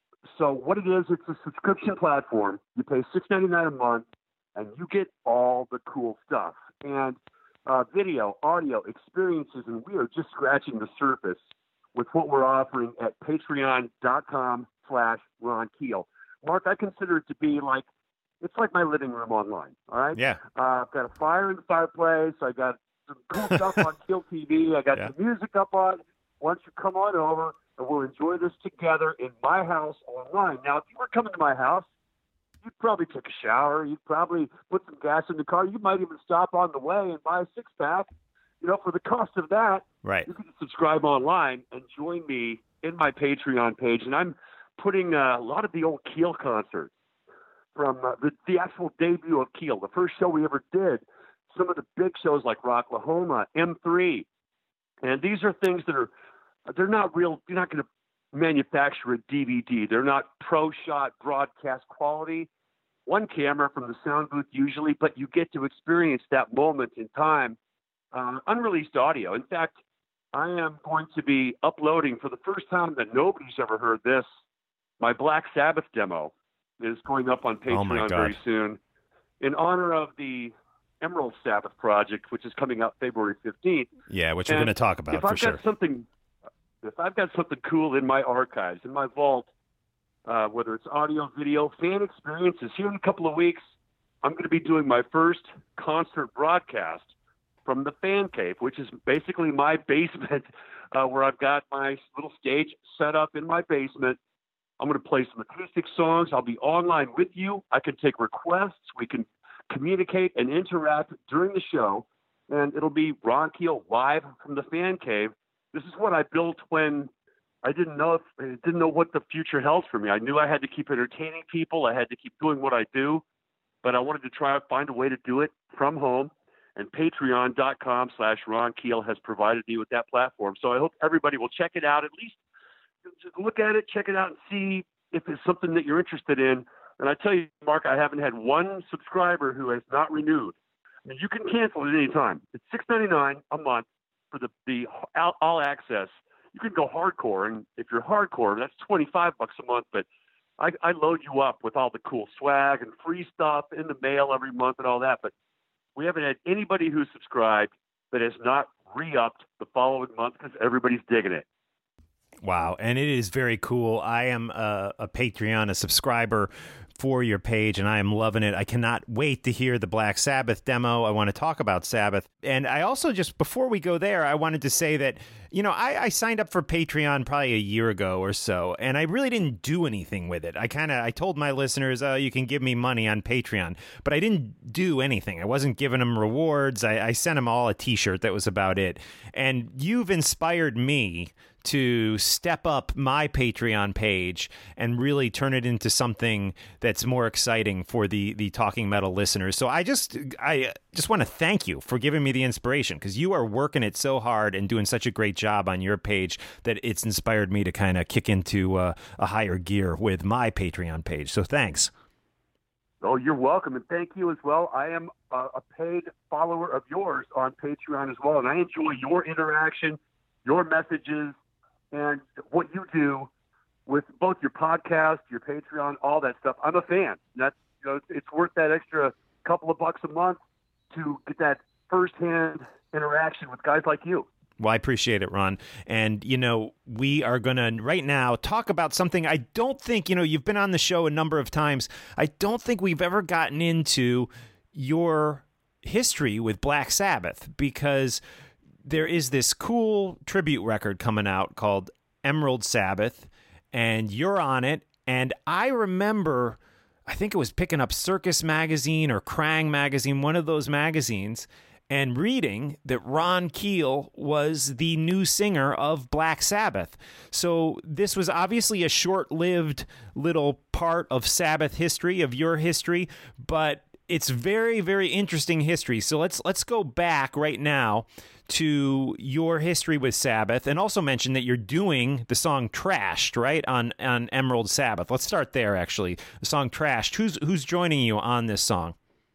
so what it is, it's a subscription platform. You pay six ninety-nine a month, and you get all the cool stuff. And uh, video, audio, experiences, and we are just scratching the surface with what we're offering at patreon.com slash Ron Keel. Mark, I consider it to be like, it's like my living room online, all right? Yeah. Uh, I've got a fire in the fireplace. I got some cool stuff on Keel T V. I got yeah. the music up on. Why don't you come on over, and we'll enjoy this together in my house online. Now, if you were coming to my house, you'd probably take a shower. You'd probably put some gas in the car. You might even stop on the way and buy a six-pack. You know, for the cost of that, right. you can subscribe online and join me in my Patreon page. And I'm putting uh, a lot of the old Keel concerts from uh, the, the actual debut of Keel, the first show we ever did, some of the big shows like Rocklahoma, M three. And these are things that are, they're not real, you're not going to manufacture a D V D. They're not pro shot broadcast quality, one camera from the sound booth usually, but you get to experience that moment in time, uh, unreleased audio. In fact, I am going to be uploading for the first time that nobody's ever heard this. My Black Sabbath demo is going up on Patreon oh very soon in honor of the Emerald Sabbath project, which is coming out February fifteenth. Yeah, which and we're going to talk about if for I've sure. Got something, if I've got something cool in my archives, in my vault, uh, whether it's audio, video, fan experiences, here in a couple of weeks, I'm going to be doing my first concert broadcast from the Fan Cave, which is basically my basement, uh, where I've got my little stage set up in my basement. I'm going to play some acoustic songs. I'll be online with you. I can take requests. We can communicate and interact during the show, and it'll be Ron Keel live from the Fan Cave. This is what I built when I didn't know if, I didn't know what the future held for me. I knew I had to keep entertaining people. I had to keep doing what I do, but I wanted to try to find a way to do it from home. And patreon.com slash Ron Keel has provided me with that platform. So I hope everybody will check it out, at least just look at it, check it out, and see if it's something that you're interested in. And I tell you, Mark, I haven't had one subscriber who has not renewed. I mean, you can cancel at any time. It's six ninety-nine a month for the, the all, all access. You can go hardcore, and if you're hardcore, that's twenty-five bucks a month. But I, I load you up with all the cool swag and free stuff in the mail every month and all that. But we haven't had anybody who's subscribed that has not re-upped the following month because everybody's digging it. Wow. And it is very cool. I am a, a Patreon, a subscriber for your page, and I am loving it. I cannot wait to hear the Black Sabbath demo. I want to talk about Sabbath. And I also just, before we go there, I wanted to say that, you know, I, I signed up for Patreon probably a year ago or so, and I really didn't do anything with it. I kind of, I told my listeners, oh, you can give me money on Patreon, but I didn't do anything. I wasn't giving them rewards. I, I sent them all a t-shirt. That was about it. And you've inspired me to step up my Patreon page and really turn it into something that's more exciting for the the Talking Metal listeners. So I just I just want to thank you for giving me the inspiration, because you are working it so hard and doing such a great job on your page that it's inspired me to kind of kick into uh, a higher gear with my Patreon page. So thanks. Oh, you're welcome, and thank you as well. I am a, a paid follower of yours on Patreon as well, and I enjoy your interaction, your messages, and what you do with both your podcast, your Patreon, all that stuff. I'm a fan. That's, you know, it's worth that extra couple of bucks a month to get that firsthand interaction with guys like you. Well, I appreciate it, Ron. And, you know, we are going to right now talk about something I don't think, you know, you've been on the show a number of times. I don't think we've ever gotten into your history with Black Sabbath, because there is this cool tribute record coming out called Emerald Sabbath, and you're on it. And I remember, I think it was picking up Circus Magazine or Krang Magazine, one of those magazines, and reading that Ron Keel was the new singer of Black Sabbath. So this was obviously a short-lived little part of Sabbath history, of your history, but it's very, very interesting history. So let's let's go back right now to your history with Sabbath, and also mention that you're doing the song Trashed, right, on, on Emerald Sabbath. Let's start there, actually. The song Trashed. Who's who's joining you on this song?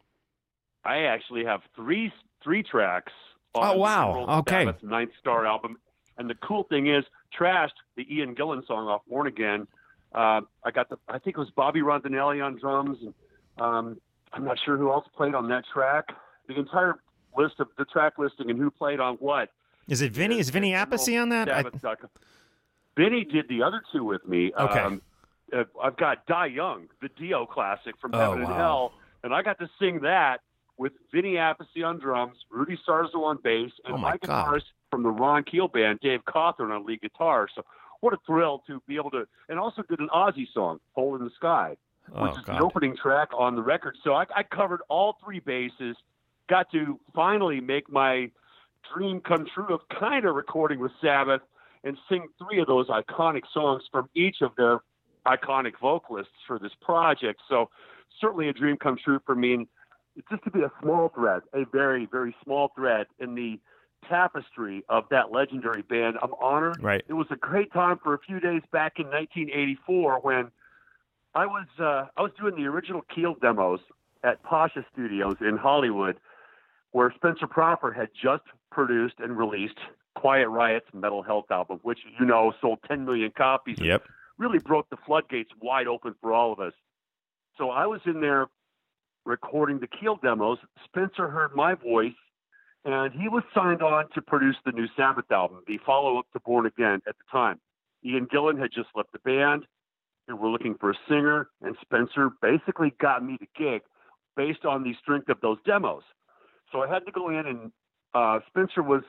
I actually have three three tracks on oh, wow. Emerald okay. Sabbath's Ninth Star album. And the cool thing is, Trashed, the Ian Gillan song off Born Again, uh, I got the, I think it was Bobby Rondinelli on drums, and um, I'm not sure who else played on that track. The entire list of the track listing and who played on what. Is it Vinny? Is Vinny Appice on that? I... Vinny did the other two with me. Okay. Um, I've got Die Young, the Dio classic from Oh, Heaven and wow. Hell, and I got to sing that with Vinny Appice on drums, Rudy Sarzo on bass, and Oh, my my God. guitarist from the Ron Keel band, Dave Cawthorn, on lead guitar. So what a thrill to be able to, and also did an Ozzy song, Hole in the Sky, which Oh, is God. the opening track on the record. So I, I covered all three bases, got to finally make my dream come true of kind of recording with Sabbath and sing three of those iconic songs from each of their iconic vocalists for this project. So certainly a dream come true for me. And it's just to be a small thread, a very, very small thread in the tapestry of that legendary band. I'm honored. Right. It was a great time for a few days back in nineteen eighty-four when I was uh, I was doing the original Keel demos at Pasha Studios in Hollywood, where Spencer Proffer had just produced and released Quiet Riot's Metal Health album, which, you know, sold ten million copies. and Yep. Really broke the floodgates wide open for all of us. So I was in there recording the Keel demos. Spencer heard my voice, and he was signed on to produce the new Sabbath album, the follow-up to Born Again at the time. Ian Gillan had just left the band. They were looking for a singer, and Spencer basically got me the gig based on the strength of those demos. So I had to go in, and uh, Spencer was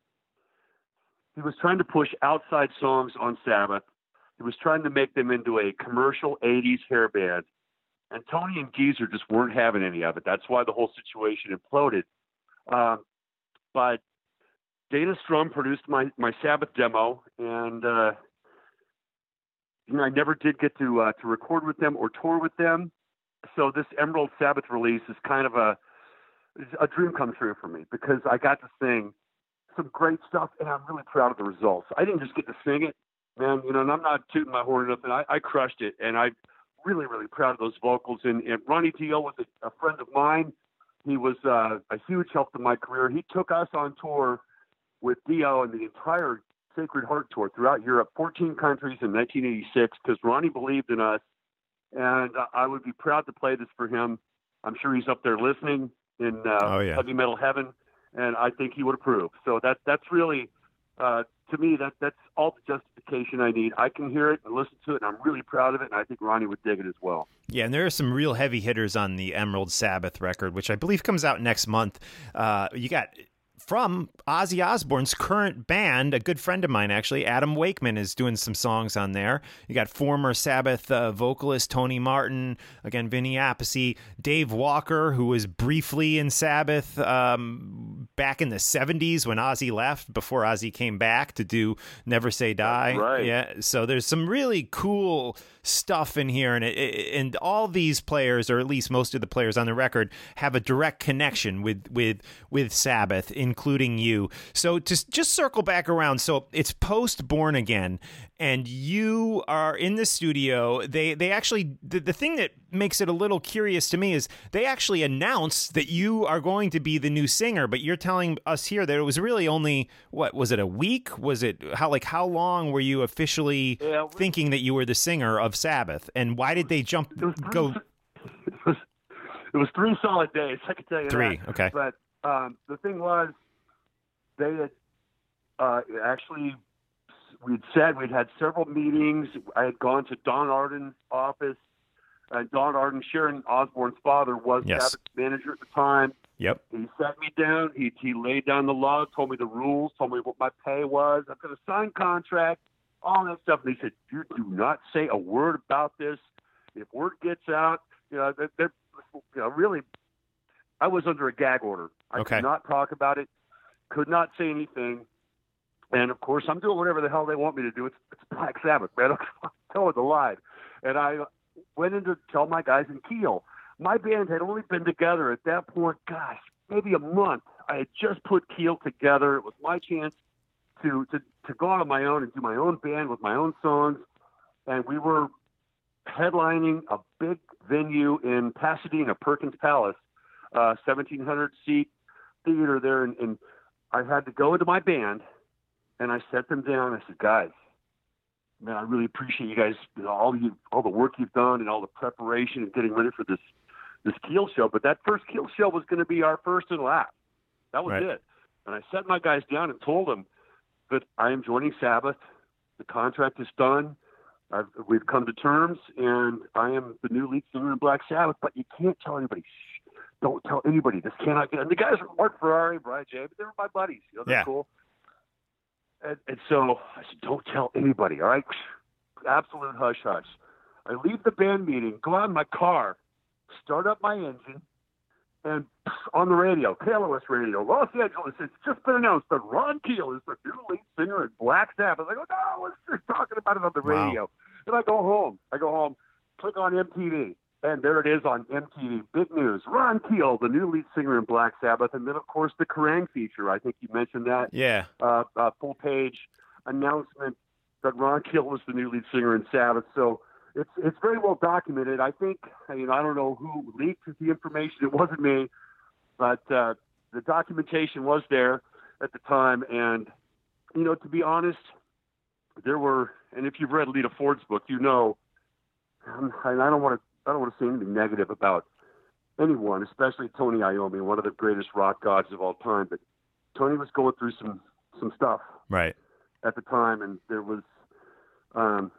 he was trying to push outside songs on Sabbath. He was trying to make them into a commercial eighties hair band. And Tony and Geezer just weren't having any of it. That's why the whole situation imploded. Um, but Dana Strum produced my, my Sabbath demo, and uh, you know, I never did get to uh, to record with them or tour with them. So this Emerald Sabbath release is kind of a a dream come true for me, because I got to sing some great stuff, and I'm really proud of the results. I didn't just get to sing it, man. You know, and I'm not tooting my horn or nothing. I, I crushed it, and I. Really, really proud of those vocals. And, and Ronnie Dio was a, a friend of mine. He was uh, a huge help to my career. He took us on tour with Dio and the entire Sacred Heart tour throughout Europe, fourteen countries in nineteen eighty-six, because Ronnie believed in us. And uh, I would be proud to play this for him. I'm sure he's up there listening in uh, Oh, yeah. heavy metal heaven, and I think he would approve. So that that's really uh, to me, that that's all the justification I need. I can hear it and listen to it, and I'm really proud of it, and I think Ronnie would dig it as well. Yeah, and there are some real heavy hitters on the Emerald Sabbath record, which I believe comes out next month. Uh, you got... From Ozzy Osbourne's current band, a good friend of mine, actually, Adam Wakeman, is doing some songs on there. You got former Sabbath uh, vocalist Tony Martin, again, Vinny Appice, Dave Walker, who was briefly in Sabbath um, back in the seventies when Ozzy left, before Ozzy came back to do Never Say Die. Right. Yeah, so there's some really cool stuff in here, and it, and all these players, or at least most of the players on the record, have a direct connection with with with Sabbath, including you. So to just circle back around, so it's post Born Again, and you are in the studio. They they actually the, the thing that makes it a little curious to me is they actually announced that you are going to be the new singer, but you're telling us here that it was really only, what was it, a week? Was it how like how long were you officially yeah, thinking that you were the singer of Sabbath, and why did they jump it was three, go it was, it was three solid days, I can tell you three that. okay But um, the thing was, they had uh, actually, we'd said we'd had several meetings. I had gone to Don Arden's office, and Don Arden, Sharon Osbourne's father, was Yes. Sabbath's manager at the time. Yep. He sat me down. He he laid down the law, told me the rules, told me what my pay was. I've got a signed contract, all that stuff. And he said, "You do not say a word about this. If word gets out, you know, they're, they're you know, really." I was under a gag order. I Okay. could not talk about it. Could not say anything. And of course, I'm doing whatever the hell they want me to do. It's, it's Black Sabbath, man. I'm telling the lie. And I went in to tell my guys in Kiel. My band had only been together at that point, gosh, maybe a month. I had just put Kiel together. It was my chance to, to, to go out on my own and do my own band with my own songs. And we were headlining a big venue in Pasadena, Perkins Palace, uh, seventeen hundred seat theater there. And, and I had to go into my band, and I set them down. I said, guys, man, I really appreciate you guys, you know, all you, all the work you've done and all the preparation and getting ready for this, this Kiel show. But that first Kiel show was going to be our first and last. That was Right. it. And I set my guys down and told them that I am joining Sabbath. The contract is done. I've, we've come to terms, and I am the new lead singer in Black Sabbath. But you can't tell anybody. Shh, don't tell anybody. This cannot get. And the guys were Mark Ferrari, Brian J. But they were my buddies. You know, they're Yeah. cool. And, and so I said, don't tell anybody. All right, absolute hush hush. I leave the band meeting, go out in my car, start up my engine, and on the radio, K L O S radio, Los Angeles, it's just been announced that Ron Keel is the new lead singer in Black Sabbath. I go, no, let's just talking about it on the Wow. radio. And I go home. I go home, click on M T V, and there it is on M T V. Big news. Ron Keel, the new lead singer in Black Sabbath. And then, of course, the Kerrang feature. I think you mentioned that. Yeah. Uh, uh, full page announcement that Ron Keel was the new lead singer in Sabbath. So it's it's very well documented. I think, you know, I don't know who leaked the information. It wasn't me, but uh, the documentation was there at the time. And, you know, to be honest, there were, and if you've read Lita Ford's book, you know, and I don't want to I don't want to say anything negative about anyone, especially Tony Iommi, one of the greatest rock gods of all time. But Tony was going through some some stuff Right. at the time, and there was um,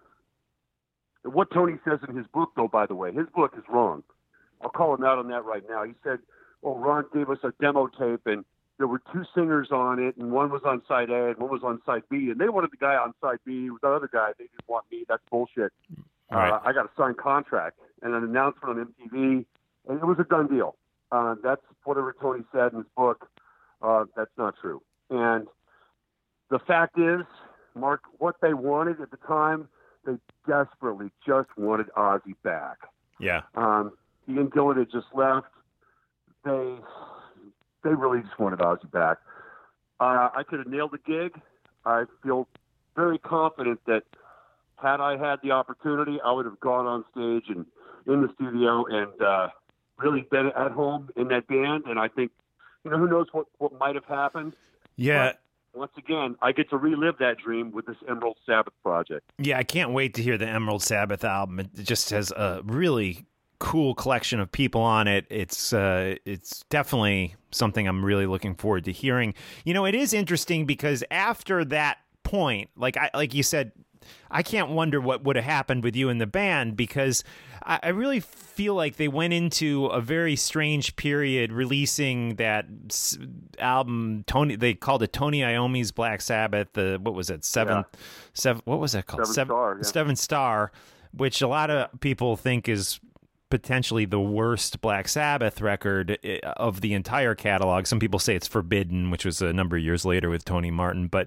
what Tony says in his book, though, by the way, his book is wrong. I'll call him out on that right now. He said, well, Ron gave us a demo tape, and there were two singers on it, and one was on side A and one was on side B, and they wanted the guy on side B. The other guy, they didn't want me. That's bullshit. All right. Uh, I got a signed contract and an announcement on M T V, and it was a done deal. Uh, that's whatever Tony said in his book. Uh, that's not true. And the fact is, Mark, what they wanted at the time, they desperately just wanted Ozzy back. Yeah. Um, Ian Gillan had just left. They they really just wanted Ozzy back. Uh, I could have nailed the gig. I feel very confident that had I had the opportunity, I would have gone on stage and in the studio and uh, really been at home in that band. And I think, you know, who knows what, what might have happened. Yeah. But once again, I get to relive that dream with this Emerald Sabbath project. Yeah, I can't wait to hear the Emerald Sabbath album. It just has a really cool collection of people on it. It's uh, it's definitely something I'm really looking forward to hearing. You know, it is interesting because after that point, like I like you said, I can't wonder what would have happened with you in the band, because I, I really feel like they went into a very strange period releasing that s- album. Tony, they called it Tony Iommi's Black Sabbath. The what was it? Seven, Yeah. seven. What was that called? Seven Star, yeah. Seven Star, which a lot of people think is potentially the worst Black Sabbath record of the entire catalog. Some people say it's Forbidden, which was a number of years later with Tony Martin. But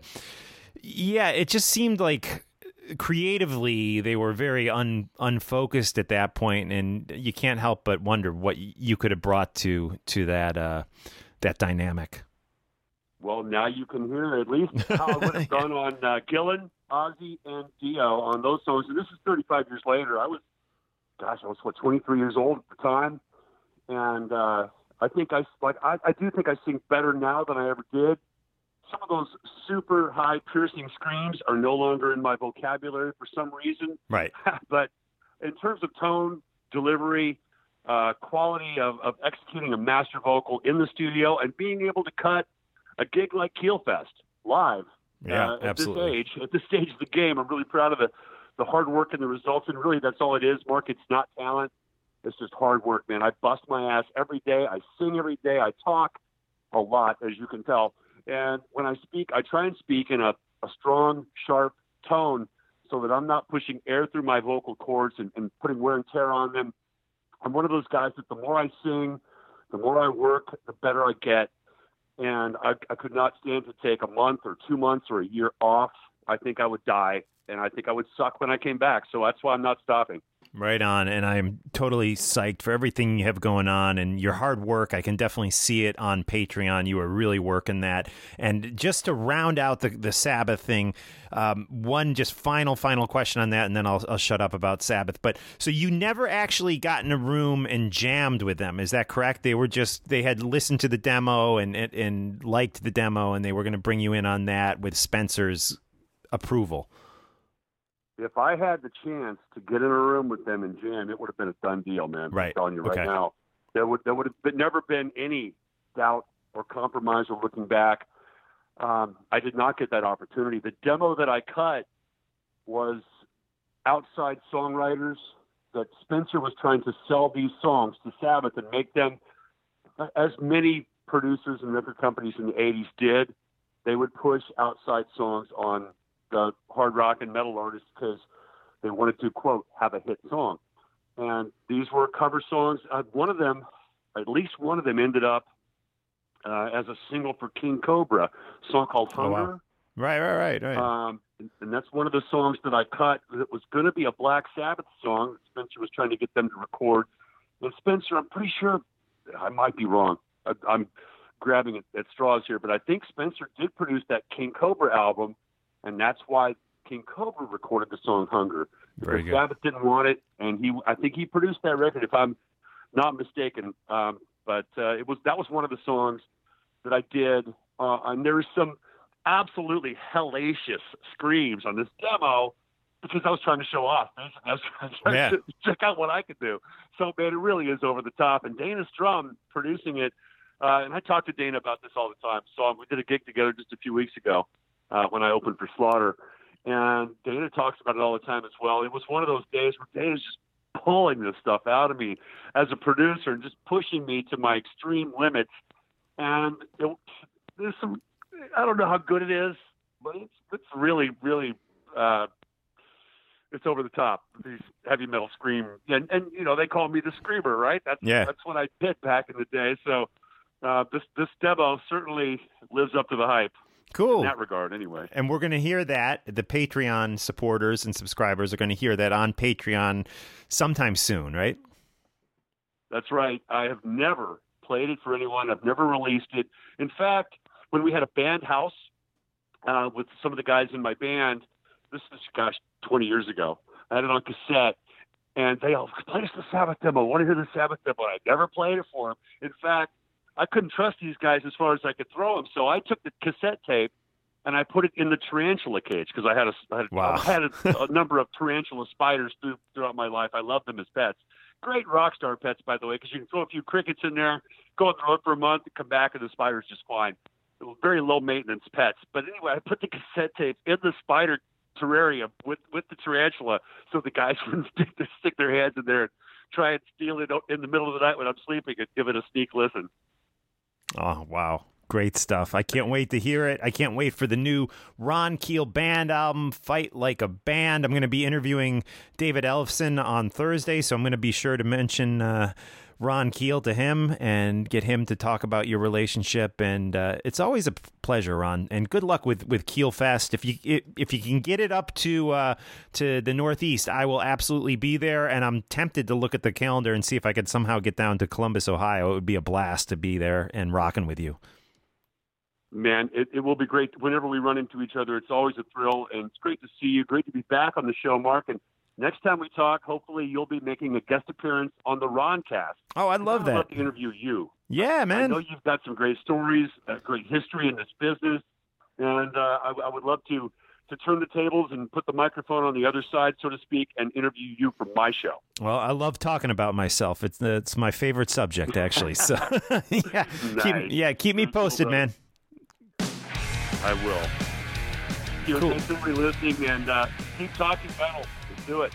yeah, it just seemed like creatively they were very un, unfocused at that point, and you can't help but wonder what you could have brought to to that uh, that dynamic. Well, now you can hear at least how I would have done on uh, Gillan, Ozzy, and Dio on those songs. And this is thirty-five years later. I was, gosh, I was what, twenty-three years old at the time, and uh, I think I like I, I do think I sing better now than I ever did. Some of those super high piercing screams are no longer in my vocabulary for some reason. Right. But in terms of tone, delivery, uh, quality of, of executing a master vocal in the studio, and being able to cut a gig like Keelfest live Yeah, uh, at absolutely. this age, at this stage of the game, I'm really proud of the, the hard work and the results. And really, that's all it is, Mark. It's not talent. It's just hard work, man. I bust my ass every day. I sing every day. I talk a lot, as you can tell. And when I speak, I try and speak in a, a strong, sharp tone so that I'm not pushing air through my vocal cords and, and putting wear and tear on them. I'm one of those guys that the more I sing, the more I work, the better I get. And I, I could not stand to take a month or two months or a year off. I think I would die, and I think I would suck when I came back. So that's why I'm not stopping. Right on, and I'm totally psyched for everything you have going on and your hard work. I can definitely see it on Patreon. You are really working that. And just to round out the, the Sabbath thing, um, one just final, final question on that, and then I'll, I'll shut up about Sabbath. But so you never actually got in a room and jammed with them, is that correct? They were just, they had listened to the demo and, and, and liked the demo, and they were going to bring you in on that with Spencer's approval. If I had the chance to get in a room with them and jam, it would have been a done deal, man. Right. I'm telling you right Okay. now. There would there would have been, never been any doubt or compromise or looking back. Um, I did not get that opportunity. The demo that I cut was outside songwriters that Spencer was trying to sell these songs to Sabbath and make them, as many producers and record companies in the eighties did, they would push outside songs on the hard rock and metal artists because they wanted to, quote, have a hit song. And these were cover songs. Uh, one of them, at least one of them, ended up uh, as a single for King Cobra, a song called Oh, wow. Hunger. Right, right, right, right. Um, and, and that's one of the songs that I cut. It was going to be a Black Sabbath song that Spencer was trying to get them to record. And Spencer, I'm pretty sure, I might be wrong. I, I'm grabbing at, at straws here, but I think Spencer did produce that King Cobra album, and that's why King Cobra recorded the song Hunger. Very Because good. Sabbath didn't want it, and he, I think he produced that record, if I'm not mistaken. Um, but uh, it was that was one of the songs that I did, uh, and there was some absolutely hellacious screams on this demo because I was trying to show off. I was trying Yeah. to check out what I could do. So, man, it really is over the top. And Dana Strum producing it, uh, and I talk to Dana about this all the time. So um, we did a gig together just a few weeks ago uh, when I opened for Slaughter. And Dana talks about it all the time as well. It was one of those days where Dana's just pulling this stuff out of me as a producer and just pushing me to my extreme limits. And it, there's some, I don't know how good it is, but it's it's really, really, uh, it's over the top. These heavy metal scream, and and you know they call me the screamer, right? That's Yeah. that's what I did back in the day. So uh, this this demo certainly lives up to the hype. Cool. In that regard, anyway. And we're going to hear that. The Patreon supporters and subscribers are going to hear that on Patreon sometime soon, right? That's right. I have never played it for anyone. I've never released it. In fact, when we had a band house uh, with some of the guys in my band, this is, gosh, twenty years ago, I had it on cassette, and they all, play us the Sabbath demo. I want to hear the Sabbath demo. I never played it for them. In fact, I couldn't trust these guys as far as I could throw them, so I took the cassette tape and I put it in the tarantula cage because I had a I had, Wow. I had a, a number of tarantula spiders through, throughout my life. I loved them as pets. great rock star pets, by the way, because you can throw a few crickets in there, go on the road for a month, come back, and the spider's just fine. Very low maintenance pets. But anyway, I put the cassette tape in the spider terrarium with, with the tarantula so the guys wouldn't stick their, stick their hands in there and try and steal it in the middle of the night when I'm sleeping and give it a sneak listen. Oh, wow. Great stuff. I can't wait to hear it. I can't wait for the new Ron Keel Band album, Fight Like a Band. I'm going to be interviewing David Ellefson on Thursday, so I'm going to be sure to mention uh, Ron Keel to him and get him to talk about your relationship. And uh, it's always a pleasure, Ron. And good luck with, with Keel Fest. If you if you can get it up to uh, to the Northeast, I will absolutely be there. And I'm tempted to look at the calendar and see if I could somehow get down to Columbus, Ohio. It would be a blast to be there and rocking with you. Man, it, it will be great. Whenever we run into each other, it's always a thrill, and it's great to see you. Great to be back on the show, Mark. And next time we talk, hopefully you'll be making a guest appearance on the Roncast. Oh, I'd love I'd that. love to interview you. Yeah, man. I know you've got some great stories, a great history in this business, and uh, I, I would love to to turn the tables and put the microphone on the other side, so to speak, and interview you for my show. Well, I love talking about myself. It's it's my favorite subject, actually. So, yeah, Nice. keep, yeah, keep me That's cool, posted, brother. man. I will. You know, Cool. Thanks for listening, and uh, keep talking metal. Let's do it.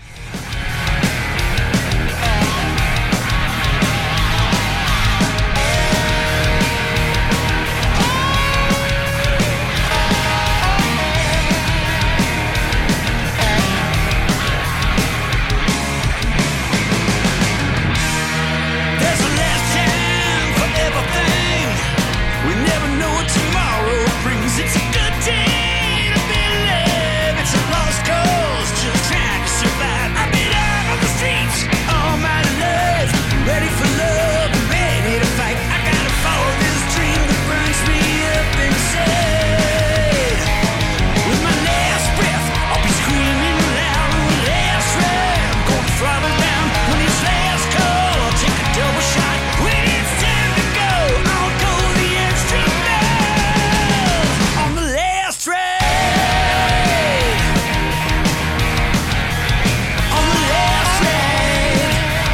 There's a last time for everything. We never know what tomorrow brings. It's a good day to be alive. It's a lost cause, just trying to survive. I've been out on the streets all my life, ready for love, ready to fight. I gotta follow this dream that burns me up inside. With my last breath, I'll be screaming loud on the last ride. I'm gonna throttle down when it's last call. I'll take a double shot when it's time to go. I'll go the extra mile on the last ride. On the last ride.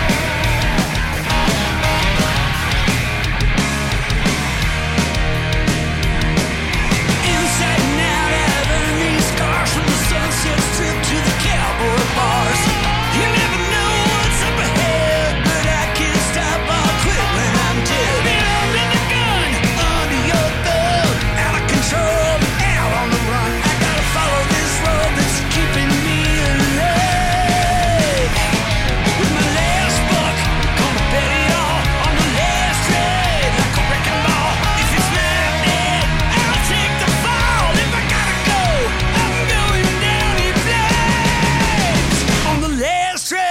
Inside and out, I've earned these scars from the sunset strip to the cowboy bars. You never know what's up ahead, but I can't stop or quit when I'm dead. Been under the gun, under your thumb, out of control, out on the run. I gotta follow this road that's keeping me alive. With my last buck, gonna bet it all on the last ride, like a wrecking ball. If it's not dead, I'll take the fall. If I gotta go, I'm going down in flames on the last ride.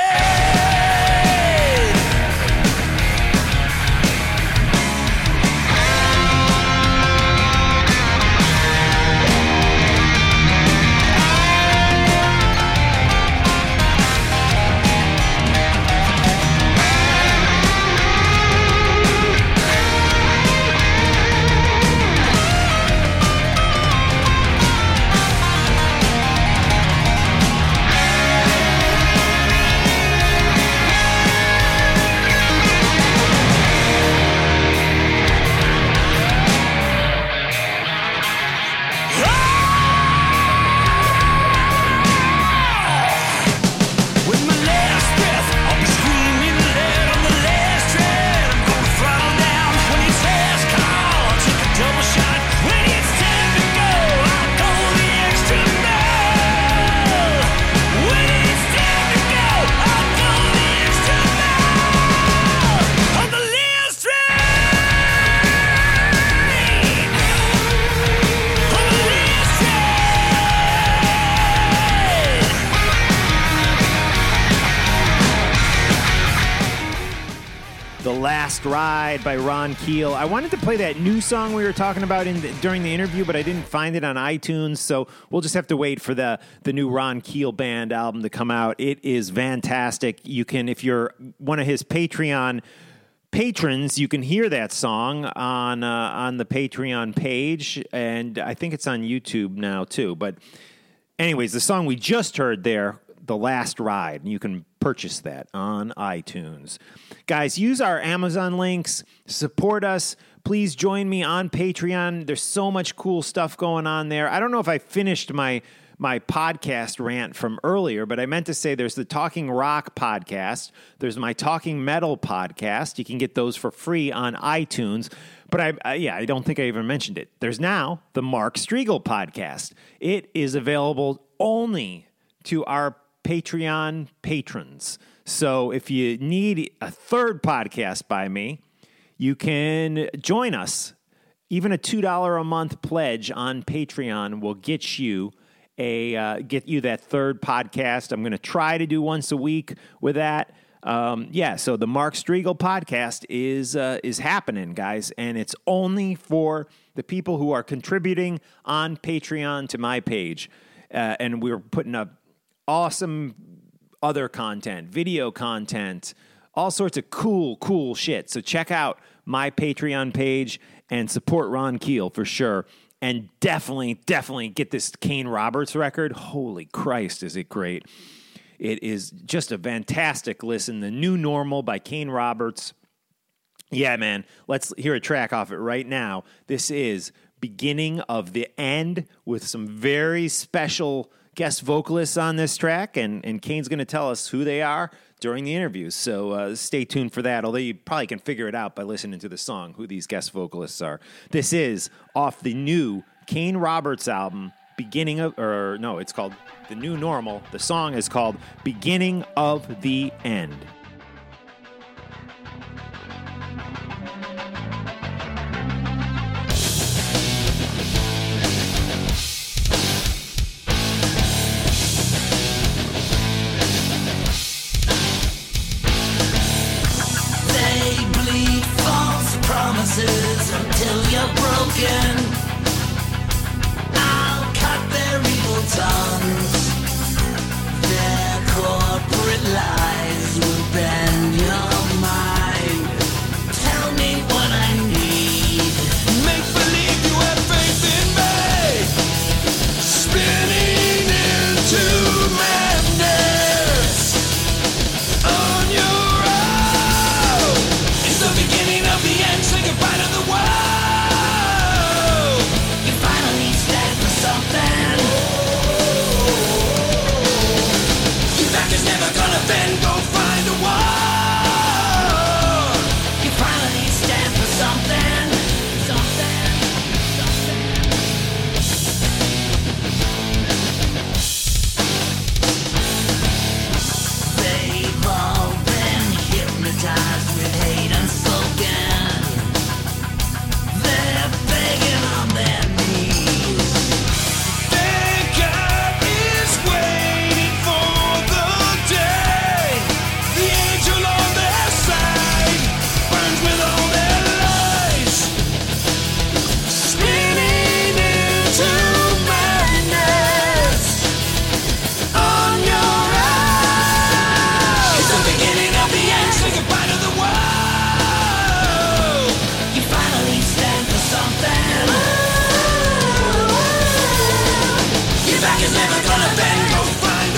With my last breath, I'll be screaming loud on the last ride. I'm gonna throttle down when it's last call. I'll take a double shot when it's time to go. I'll go the extra mile. When it's time to go, I'll go the extra mile on the last ride. On the last ride. The Last Ride by Ron Keel. I wanted to play that new song we were talking about in the, during the interview, but I didn't find it on iTunes, so we'll just have to wait for the, the new Ron Keel Band album to come out. It is fantastic. You can, if you're one of his Patreon patrons, you can hear that song on uh, on the Patreon page, and I think it's on YouTube now too. But anyways, the song we just heard there, The Last Ride, and you can purchase that on iTunes. Guys, use our Amazon links, support us. Please join me on Patreon. There's so much cool stuff going on there. I don't know if I finished my my podcast rant from earlier, but I meant to say there's the Talking Rock podcast. There's my Talking Metal podcast. You can get those for free on iTunes. But I, I yeah, I don't think I even mentioned it. There's now the Mark Striegel podcast. It is available only to our Patreon patrons. So if you need a third podcast by me, you can join us. Even a two dollars a month pledge on Patreon will get you a uh, get you that third podcast. I'm going to try to do once a week with that. Um, yeah, so the Mark Striegel podcast is uh, is happening, guys, and it's only for the people who are contributing on Patreon to my page. Uh, and we're putting up awesome other content, video content, all sorts of cool, cool shit. So check out my Patreon page and support Ron Keel for sure. And definitely, definitely get this Kane Roberts record. Holy Christ, is it great. It is just a fantastic listen. The New Normal by Kane Roberts. Yeah, man, let's hear a track off it right now. This is Beginning of the End with some very special guest vocalists on this track, and, and Kane's going to tell us who they are during the interview. So uh, stay tuned for that, although you probably can figure it out by listening to the song, who these guest vocalists are. This is off the new Kane Roberts album, Beginning of, or no, it's called The New Normal. The song is called Beginning of the End. Until you're broken, I'll cut their evil tongues. Their corporate lies will bend your mind. Tell me what I need. Make believe you have faith in me. Spinning into madness on your own. It's the beginning of the end. Say goodbye to the world. You finally stand for something. Your back is never gonna bend. Go find a war. You finally stand for something. Something. Something. They've all been hypnotized with hate unspoken. They're begging on their knees. Their God is waiting for the day. The angel on their side burns with all their lies. Spinning into madness on your own. It's the beginning of the end. Say goodbye to the world. You finally stand for something. Your back is never gonna bend. Go find a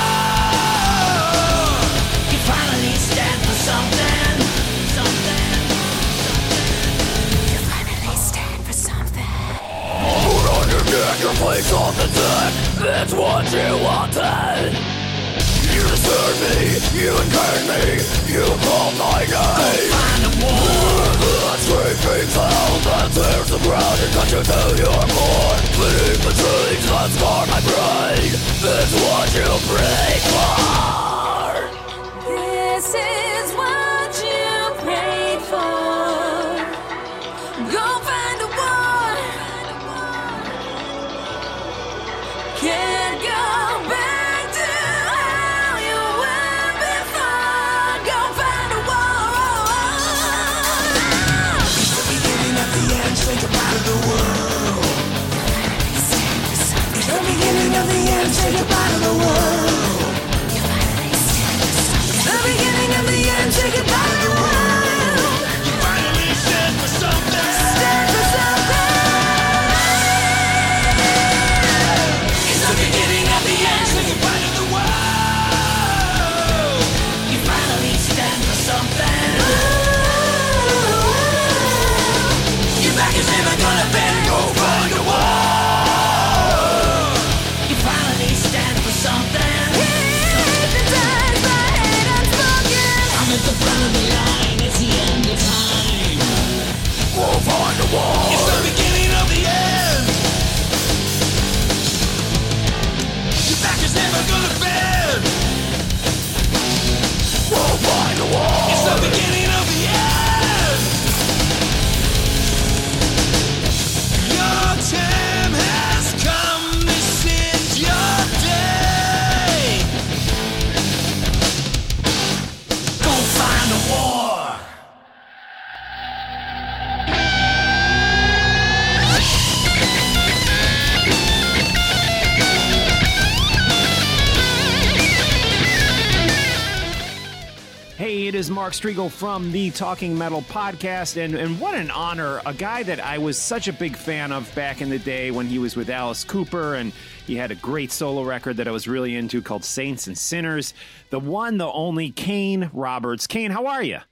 war. You finally stand for something. Something. You finally stand for something. Put on your neck, your place on the deck. That's what you wanted. You deserve me, you incarnate me, you call my name. Go find a war. The screaming sound that tears the ground and touches to your core. Beneath the trees that scar my brain, it's what you pray for. This is what you prayed for. Go find a war. Can't go back to how you were before. Go find a war. It's the beginning of the end. Say goodbye to the world. It's the beginning of the end. Say goodbye to the world. It is Mark Striegel from the Talking Metal podcast, and, and what an honor. A guy that I was such a big fan of back in the day when he was with Alice Cooper, and he had a great solo record that I was really into called Saints and Sinners. The one, the only, Kane Roberts. Kane, how are you?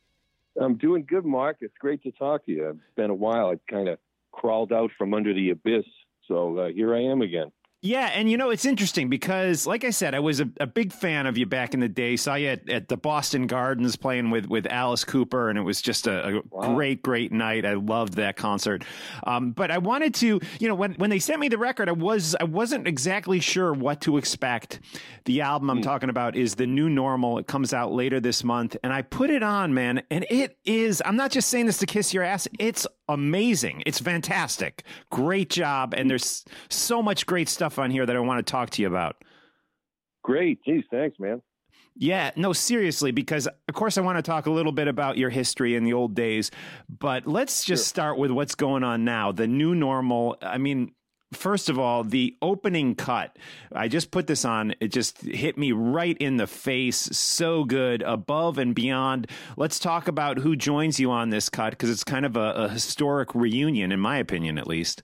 I'm doing good, Mark. It's great to talk to you. It's been a while. I kind of crawled out from under the abyss, so uh, here I am again. Yeah, and you know, it's interesting because, like I said, I was a, a big fan of you back in the day. Saw you at, at the Boston Gardens playing with, with Alice Cooper, and it was just a, a wow. great, great night. I loved that concert. Um, but I wanted to, you know, when, when they sent me the record, I was I wasn't exactly sure what to expect. The album I'm mm. talking about is The New Normal. It comes out later this month, and I put it on, man, and it is. I'm not just saying this to kiss your ass. It's amazing. It's fantastic. Great job, and there's so much great stuff on here that I want to talk to you about. Great. Geez, thanks, man. Yeah, no, seriously, because of course I want to talk a little bit about your history in the old days, but let's just sure. start with what's going on now. The New Normal. I mean, first of all, the opening cut, I just put this on. It just hit me right in the face. So good. Above and Beyond. Let's talk about who joins you on this cut, because it's kind of a, a historic reunion, in my opinion, at least.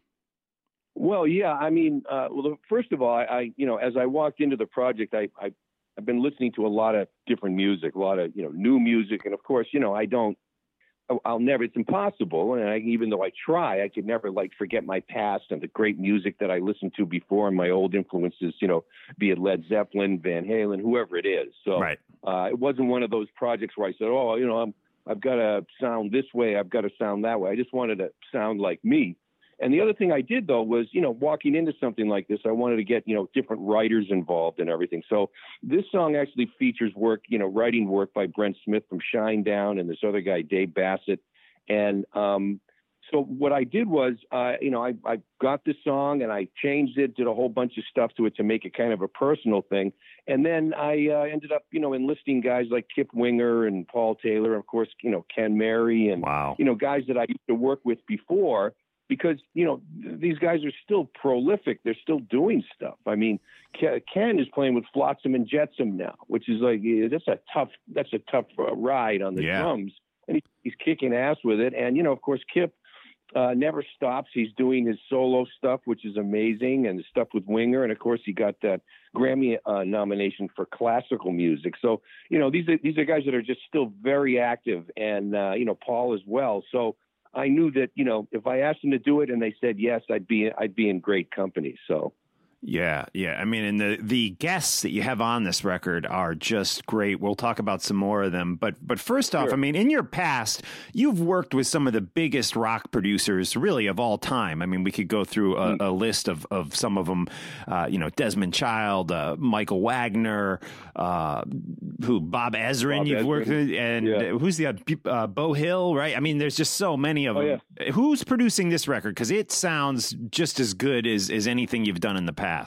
Well, yeah, I mean, uh, well, first of all, I, I, you know, as I walked into the project, I, I, I've been listening to a lot of different music, a lot of, you know, new music. And of course, you know, I don't, I'll never, it's impossible. And I, even though I try, I could never like forget my past and the great music that I listened to before and my old influences, you know, be it Led Zeppelin, Van Halen, whoever it is. So right. uh, it wasn't one of those projects where I said, oh, you know, I'm, I've got to sound this way. I've got to sound that way. I just wanted to sound like me. And the other thing I did, though, was, you know, walking into something like this, I wanted to get, you know, different writers involved and everything. So this song actually features work, you know, writing work by Brent Smith from Shinedown and this other guy, Dave Bassett. And um, so what I did was, uh, you know, I, I got this song and I changed it, did a whole bunch of stuff to it to make it kind of a personal thing. And then I uh, ended up, you know, enlisting guys like Kip Winger and Paul Taylor, and of course, you know, Ken Mary and, wow. you know, guys that I used to work with before. Because, you know, these guys are still prolific. They're still doing stuff. I mean, Ken is playing with Flotsam and Jetsam now, which is like, that's a tough, that's a tough uh, ride on the yeah. drums. And he, he's kicking ass with it. And, you know, of course, Kip uh, never stops. He's doing his solo stuff, which is amazing, and the stuff with Winger. And, of course, he got that Grammy uh, nomination for classical music. So, you know, these are, these are guys that are just still very active, and, uh, you know, Paul as well. So, I knew that, you know, if I asked them to do it and they said yes, I'd be I'd be in great company. So. Yeah, yeah. I mean, and the, the guests that you have on this record are just great. We'll talk about some more of them. But but first off, sure. I mean, in your past, you've worked with some of the biggest rock producers, really, of all time. I mean, we could go through a, mm. a list of, of some of them, uh, you know, Desmond Child, uh, Michael Wagner, uh, who Bob Ezrin Bob you've Ezrin. worked with, and yeah. who's the uh, Beau Hill, right? I mean, there's just so many of oh, them. Yeah. Who's producing this record? Because it sounds just as good as, as anything you've done in the past.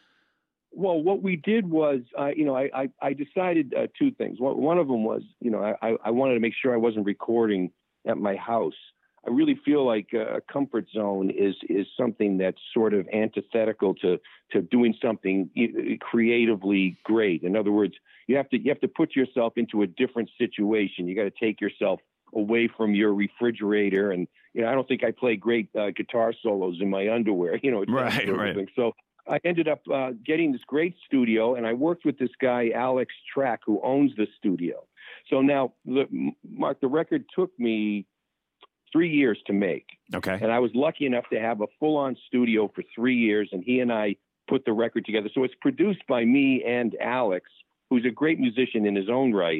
Well, what we did was, uh, you know, I, I, I decided uh, two things. One, one of them was, you know, I, I wanted to make sure I wasn't recording at my house. I really feel like a comfort zone is is something that's sort of antithetical to to doing something creatively great. In other words, you have to you have to put yourself into a different situation. You got to take yourself away from your refrigerator, and you know, I don't think I play great uh, guitar solos in my underwear. You know, right, right. Thing. So I ended up uh, getting this great studio, and I worked with this guy, Alex Track, who owns the studio. So now, the, Mark, the record took me three years to make. Okay. And I was lucky enough to have a full-on studio for three years, and he and I put the record together. So it's produced by me and Alex, who's a great musician in his own right.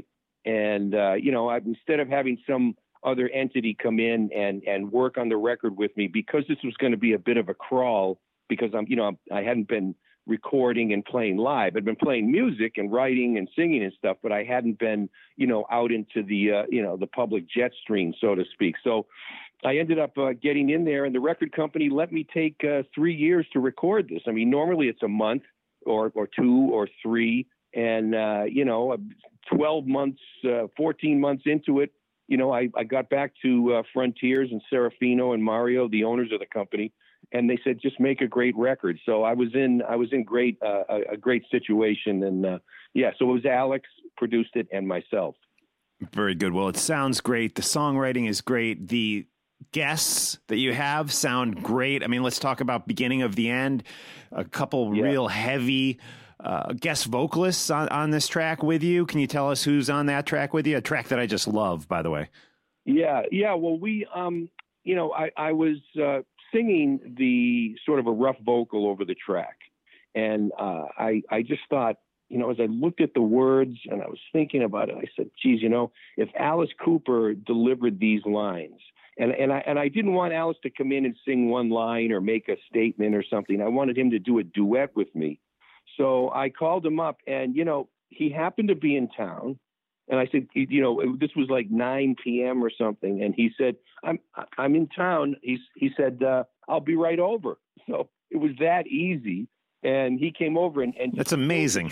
And, uh, you know, I, instead of having some other entity come in and, and work on the record with me, because this was going to be a bit of a crawl, because I'm, you know, I hadn't been recording and playing live. I'd been playing music and writing and singing and stuff, but I hadn't been, you know, out into the, uh, you know, the public jet stream, so to speak. So I ended up uh, getting in there, and the record company let me take uh, three years to record this. I mean, normally it's a month or, or two or three. And, uh, you know, twelve months, uh, fourteen months into it, you know, I, I got back to uh, Frontiers and Serafino and Mario, the owners of the company, and they said, just make a great record. So I was in, I was in great, uh, a, a great situation. And uh, yeah, so it was Alex produced it and myself. Very good. Well, it sounds great. The songwriting is great. The guests that you have sound great. I mean, let's talk about beginning of the end, a couple Yeah. real heavy uh, guest vocalists on, on this track with you. Can you tell us who's on that track with you? A track that I just love, by the way. Yeah. Yeah. Well, we, um, you know, I, I was, uh, singing the sort of a rough vocal over the track. And uh, I, I just thought, you know, as I looked at the words and I was thinking about it, I said, geez, you know, if Alice Cooper delivered these lines, and, and I and I didn't want Alice to come in and sing one line or make a statement or something. I wanted him to do a duet with me. So I called him up, and, you know, he happened to be in town. And I said, you know, this was like nine p.m. or something. And he said, I'm I'm in town. He's, he said, uh, I'll be right over. So it was that easy. And he came over and, and That's amazing.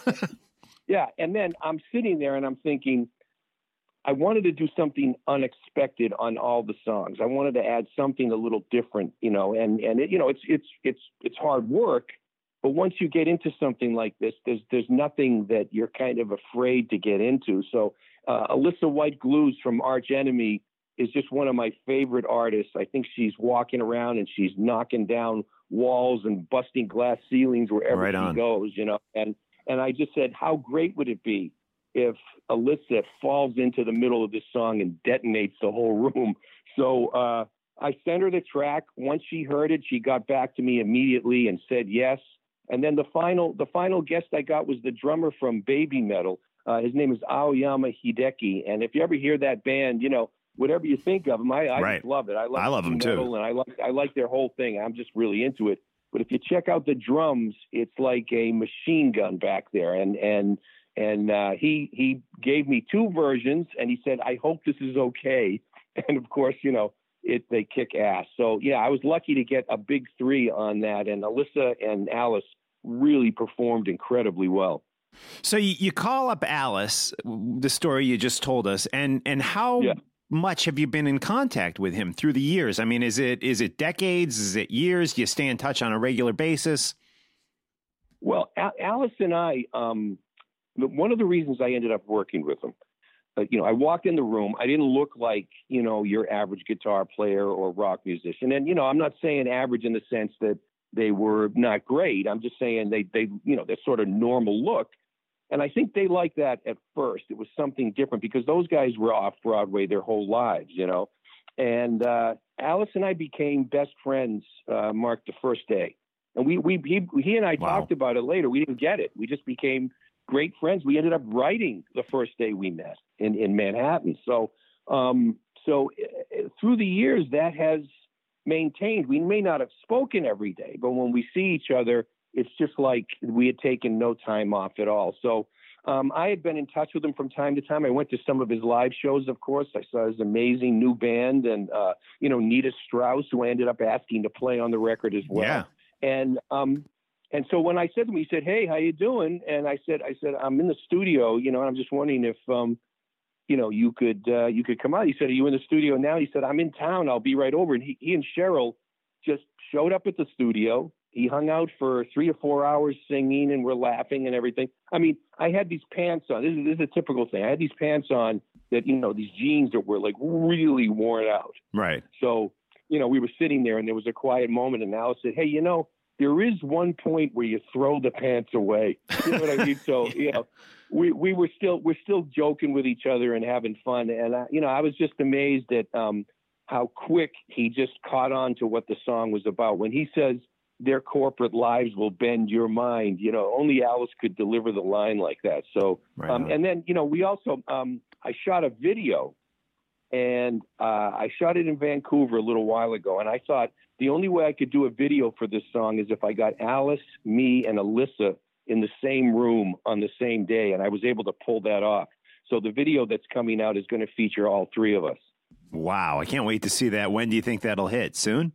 Yeah. And then I'm sitting there and I'm thinking, I wanted to do something unexpected on all the songs. I wanted to add something a little different, you know, and, and it, you know, it's, it's, it's, it's hard work. But once you get into something like this, there's there's nothing that you're kind of afraid to get into. So uh, Alyssa White Glues from Arch Enemy is just one of my favorite artists. I think she's walking around and she's knocking down walls and busting glass ceilings wherever Right she on. goes, you know. And and I just said, how great would it be if Alyssa falls into the middle of this song and detonates the whole room? So uh, I sent her the track. Once she heard it, she got back to me immediately and said yes. And then the final, the final guest I got was the drummer from Baby Metal. Uh, his name is Aoyama Hideki. And if you ever hear that band, you know, whatever you think of them, I, I Right. just love it. I love, I love them metal, too. and I like, I like their whole thing. I'm just really into it. But if you check out the drums, it's like a machine gun back there. And and and uh, he he gave me two versions, and he said, I hope this is okay. And of course, you know, it they kick ass. So yeah, I was lucky to get a big three on that, and Alyssa and Alice really performed incredibly well. So you, you call up Alice, the story you just told us, and and how Yeah. much have you been in contact with him through the years? I mean, is it is it decades? Is it years? Do you stay in touch on a regular basis? Well, Al- Alice and I, um, the- one of the reasons I ended up working with him, uh, you know, I walked in the room. I didn't look like, you know, your average guitar player or rock musician. And, you know, I'm not saying average in the sense that they were not great. I'm just saying they, they, you know, they're sort of normal look. And I think they liked that at first. It was something different because those guys were off Broadway their whole lives, you know. And uh, Alice and I became best friends, uh, Mark, the first day. And we, we, he, he and I Wow. talked about it later. We didn't get it. We just became great friends. We ended up writing the first day we met in, in Manhattan. So, um, so uh, through the years, that has maintained. We may not have spoken every day, but when we see each other, it's just like we had taken no time off at all. So um, I had been in touch with him from time to time. I went to some of his live shows, of course. I saw his amazing new band and, uh, you know, Nita Strauss, who I ended up asking to play on the record as well. Yeah. And um, and so when I said to him, he said, hey, how you doing? And I said, I said, I'm in the studio, you know, and I'm just wondering if, um, you know, you could uh, you could come out. He said, are you in the studio now? He said, I'm in town. I'll be right over. And he, he and Cheryl just showed up at the studio. He hung out for three or four hours singing, and we're laughing and everything. I mean, I had these pants on. This is, this is a typical thing. I had these pants on that, you know, these jeans that were like really worn out. Right. So, you know, we were sitting there and there was a quiet moment, and Alice said, hey, you know, there is one point where you throw the pants away. You know what I mean? So, you know, we, we were still, we're still joking with each other and having fun. And, I, you know, I was just amazed at um, how quick he just caught on to what the song was about. When he says, their corporate lives will bend your mind. You know, only Alice could deliver the line like that. So, Right um, on. and then, you know, we also, um, I shot a video, and uh, I shot it in Vancouver a little while ago. And I thought the only way I could do a video for this song is if I got Alice, me, and Alyssa in the same room on the same day. And I was able to pull that off. So the video that's coming out is going to feature all three of us. Wow, I can't wait to see that. When do you think that'll hit? Soon?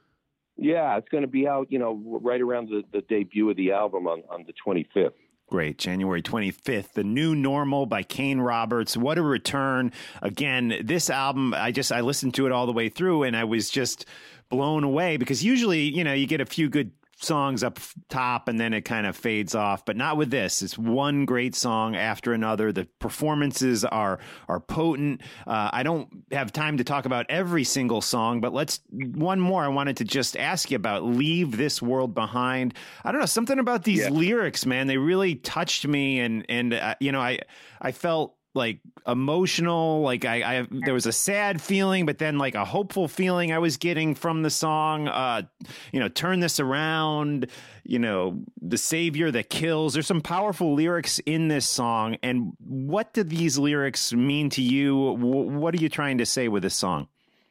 Yeah, it's going to be out, you know, right around the, the debut of the album on, on the twenty-fifth. Great. January twenty-fifth, The New Normal by Kane Roberts. What a return. Again, this album, I just, I listened to it all the way through and I was just blown away because usually, you know, you get a few good songs up top and then it kind of fades off, but not with this. It's one great song after another. The performances are are potent. Uh, I don't have time to talk about every single song, but let's one more. I wanted to just ask you about Leave This World Behind. I don't know, something about these Yeah. lyrics, man. They really touched me, and and uh, you know, I I felt like emotional, like I, I there was a sad feeling, but then like a hopeful feeling I was getting from the song. Uh, you know, turn this around. You know, the savior that kills. There's some powerful lyrics in this song. And what do these lyrics mean to you? W- what are you trying to say with this song?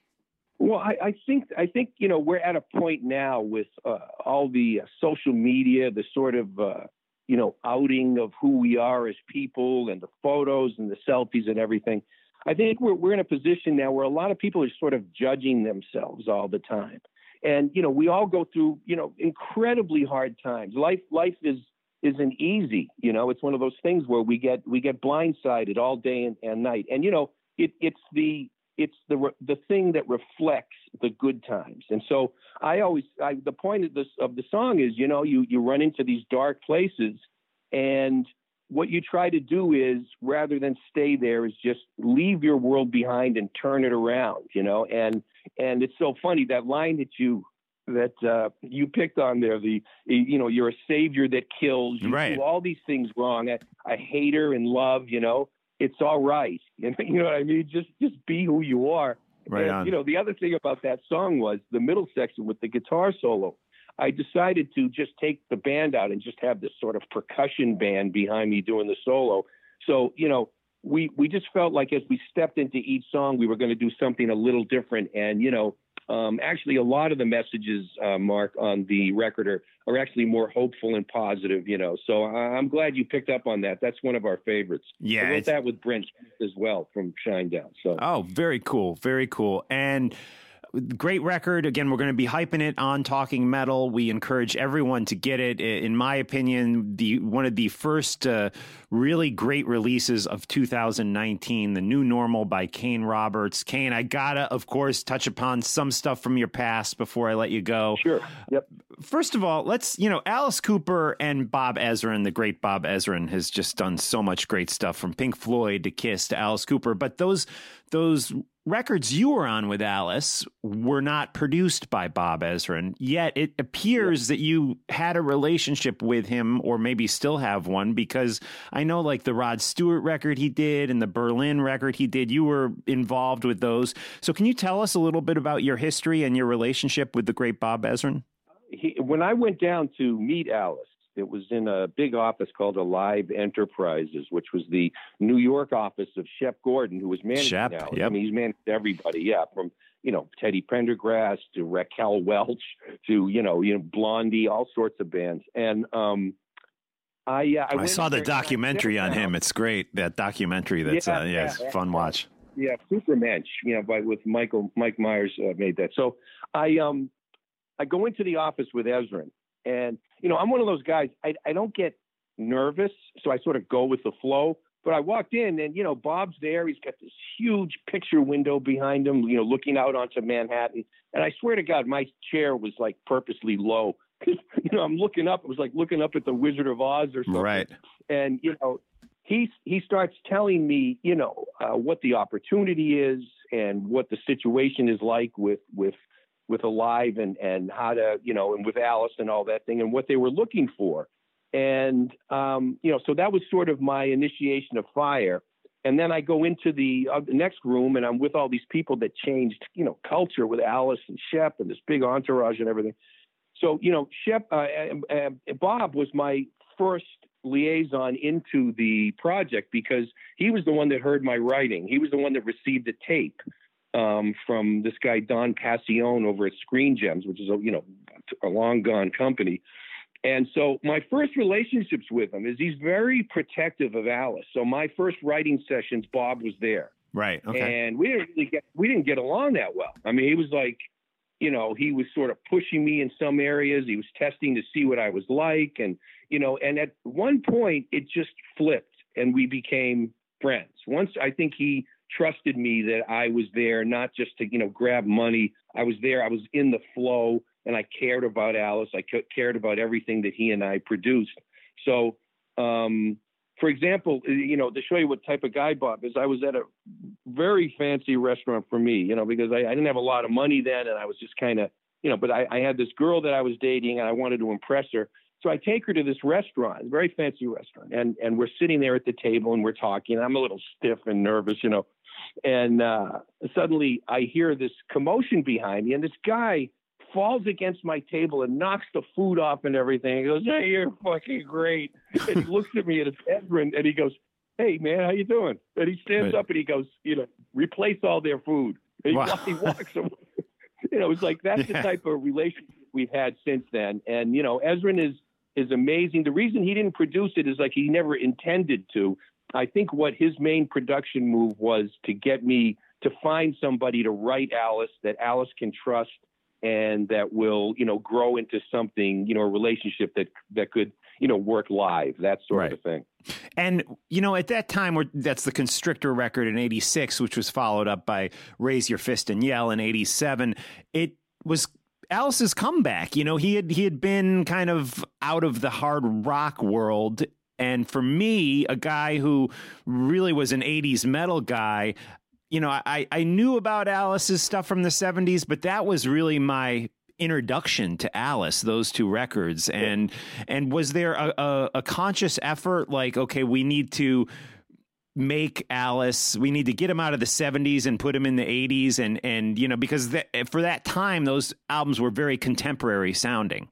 Well, I, I think I think you know we're at a point now with uh, all the uh, social media, the sort of uh, you know outing of who we are as people, and the photos and the selfies and everything. I think we're we're in a position now where a lot of people are sort of judging themselves all the time, and you know we all go through you know incredibly hard times. Life life is isn't easy. You know, it's one of those things where we get we get blindsided all day and, and night, and you know it it's the It's the the thing that reflects the good times. And so I always, I, the point of this of the song is, you know, you you run into these dark places, and what you try to do is, rather than stay there, is just leave your world behind and turn it around, you know. And and it's so funny, that line that you that uh, you picked on there, the you know, you're a savior that kills, you Right. do all these things wrong, a, a hater in love, you know. It's all right. You know, you know what I mean? Just just be who you are. Right And, on. you know, the other thing about that song was the middle section with the guitar solo. I decided to just take the band out and just have this sort of percussion band behind me doing the solo. So, you know, we we just felt like as we stepped into each song, we were going to do something a little different. And, you know, um, actually a lot of the messages, uh, Mark, on the record are, are actually more hopeful and positive, you know. So I- I'm glad you picked up on that. That's one of our favorites. Yeah, I wrote it's- that with Brent as well from Shinedown. So Oh, very cool. Very cool. And great record. Again, we're going to be hyping it on Talking Metal. We encourage everyone to get it. In my opinion, the one of the first uh, really great releases of two thousand nineteen, The New Normal by Kane Roberts. Kane, I gotta, of course, touch upon some stuff from your past before I let you go. sure. Yep. First of all, let's, you know, Alice Cooper and Bob Ezrin, the great Bob Ezrin, has just done so much great stuff, from Pink Floyd to Kiss to Alice Cooper. But those those records you were on with Alice were not produced by Bob Ezrin, yet it appears that you had a relationship with him, or maybe still have one, because I know like the Rod Stewart record he did and the Berlin record he did, you were involved with those. So can you tell us a little bit about your history and your relationship with the great Bob Ezrin? He, when I went down to meet Alice, it was in a big office called Alive Enterprises, which was the New York office of Shep Gordon, who was managing Shep, Alice. yep. I mean, he's managed everybody, yeah, from, you know, Teddy Pendergrass to Raquel Welch to, you know, you know, Blondie, all sorts of bands. And um, I, uh, I, I went saw in the there and I documentary sat on down. him. It's great. That documentary. That's Yeah, uh, yeah, yeah, it's a yeah. fun watch. Yeah, Supermensch, you know, by with Michael Mike Myers uh, made that. So I um I go into the office with Ezrin, and you know I'm one of those guys. I I don't get nervous, so I sort of go with the flow. But I walked in, and you know Bob's there. He's got this huge picture window behind him, you know, looking out onto Manhattan. And I swear to God, my chair was like purposely low. you know, I'm looking up. It was like looking up at the Wizard of Oz or something. Right. And you know. He he starts telling me, you know, uh, what the opportunity is and what the situation is like with with with Alive and and how to, you know, and with Alice and all that thing and what they were looking for. And um, you know, so that was sort of my initiation of Fire. And then I go into the, uh, the next room, and I'm with all these people that changed, you know, culture with Alice and Shep and this big entourage and everything. so, you know, Shep, uh, uh, Bob was my first liaison into the project because he was the one that heard my writing. He was the one that received the tape um, from this guy, Don Passione, over at Screen Gems, which is a, you know, a long gone company. And so my first relationships with him is he's very protective of Alice. So my first writing sessions, Bob was there. Right. Okay. And we didn't really get, we didn't get along that well. I mean, he was like, you know, he was sort of pushing me in some areas. He was testing to see what I was like. And, you know, and at one point it just flipped and we became friends. Once I think he trusted me that I was there, not just to, you know, grab money. I was there. I was in the flow and I cared about Alice. I cared about everything that he and I produced. So, um, for example, you know, to show you what type of guy Bob is, I was at a very fancy restaurant for me, you know, because I, I didn't have a lot of money then. And I was just kind of, you know, but I, I had this girl that I was dating and I wanted to impress her. So I take her to this restaurant, a very fancy restaurant. And, and we're sitting there at the table and we're talking. I'm a little stiff and nervous, you know, and uh, suddenly I hear this commotion behind me and this guy falls against my table and knocks the food off and everything. He goes, "Hey, you're fucking great." And he looks at me and it's Ezrin and he goes, "Hey man, how you doing?" And he stands right. up and he goes, you know, "Replace all their food." And he, wow. he walks away. You know, it's like, that's yeah. the type of relationship we've had since then. And, you know, Ezrin is, is amazing. The reason he didn't produce it is like he never intended to. I think what his main production move was to get me to find somebody to write Alice that Alice can trust and that will, you know, grow into something, you know, a relationship that, that could, you know, work live, that sort right. of a thing. And, you know, at that time, where that's the Constrictor record in eighty-six, which was followed up by Raise Your Fist and Yell in eighty-seven, it was Alice's comeback. You know, he had, he had been kind of out of the hard rock world. And for me, a guy who really was an eighties metal guy, you know, I, I knew about Alice's stuff from the seventies, but that was really my introduction to Alice, those two records. And and was there a, a, a conscious effort like, okay, we need to make Alice, we need to get him out of the seventies and put him in the eighties? And, and you know, because that, for that time, those albums were very contemporary sounding.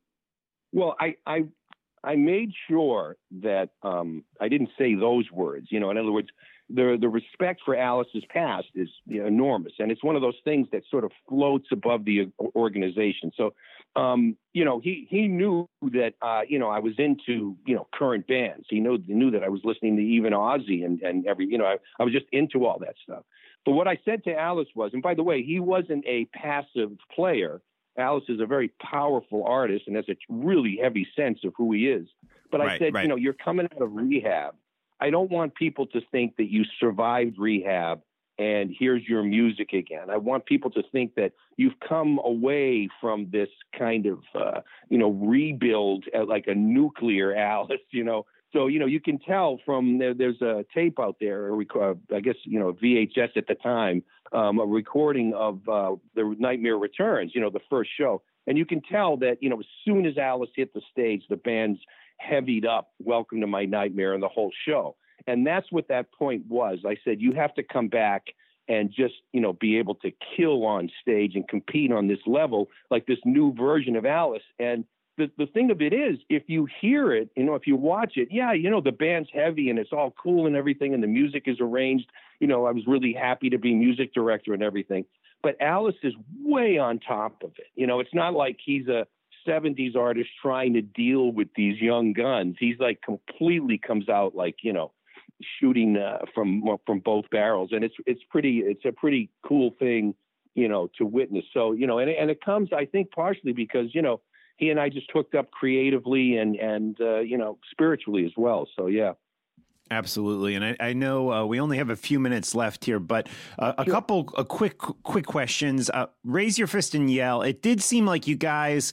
Well, I, I, I made sure that um, I didn't say those words, you know, in other words, the the respect for Alice's past is, you know, enormous. And it's one of those things that sort of floats above the organization. So, um, you know, he, he knew that, uh, you know, I was into, you know, current bands. He knew, he knew that I was listening to even Ozzy and, and every, you know, I, I was just into all that stuff. But what I said to Alice was, and by the way, he wasn't a passive player. Alice is a very powerful artist and has a really heavy sense of who he is. But right, I said, right. you know, you're coming out of rehab. I don't want people to think that you survived rehab and here's your music again. I want people to think that you've come away from this kind of, uh, you know, rebuild at like a nuclear Alice, you know. So, you know, you can tell from there, there's a tape out there, or uh, I guess, you know, V H S at the time, um, a recording of uh, the Nightmare Returns, you know, the first show. And you can tell that, you know, as soon as Alice hit the stage, the band's heavied up Welcome to My Nightmare and the whole show. And that's what that point was. I said, you have to come back and just, you know, be able to kill on stage and compete on this level, like this new version of Alice. And the, the thing of it is, if you hear it, you know, if you watch it, yeah, you know, the band's heavy and it's all cool and everything, and the music is arranged. You know, I was really happy to be music director and everything. But Alice is way on top of it. You know, it's not like he's a seventies artist trying to deal with these young guns. He's like completely comes out like, you know, shooting uh, from from both barrels, and it's it's pretty it's a pretty cool thing, you know, to witness. So, you know, and and it comes, I think, partially because, you know, he and I just hooked up creatively and and uh, you know, spiritually as well. So yeah. Absolutely. And I, I know uh, we only have a few minutes left here, but uh, a sure. couple of quick, quick questions. Uh, Raise Your Fist and Yell. It did seem like you guys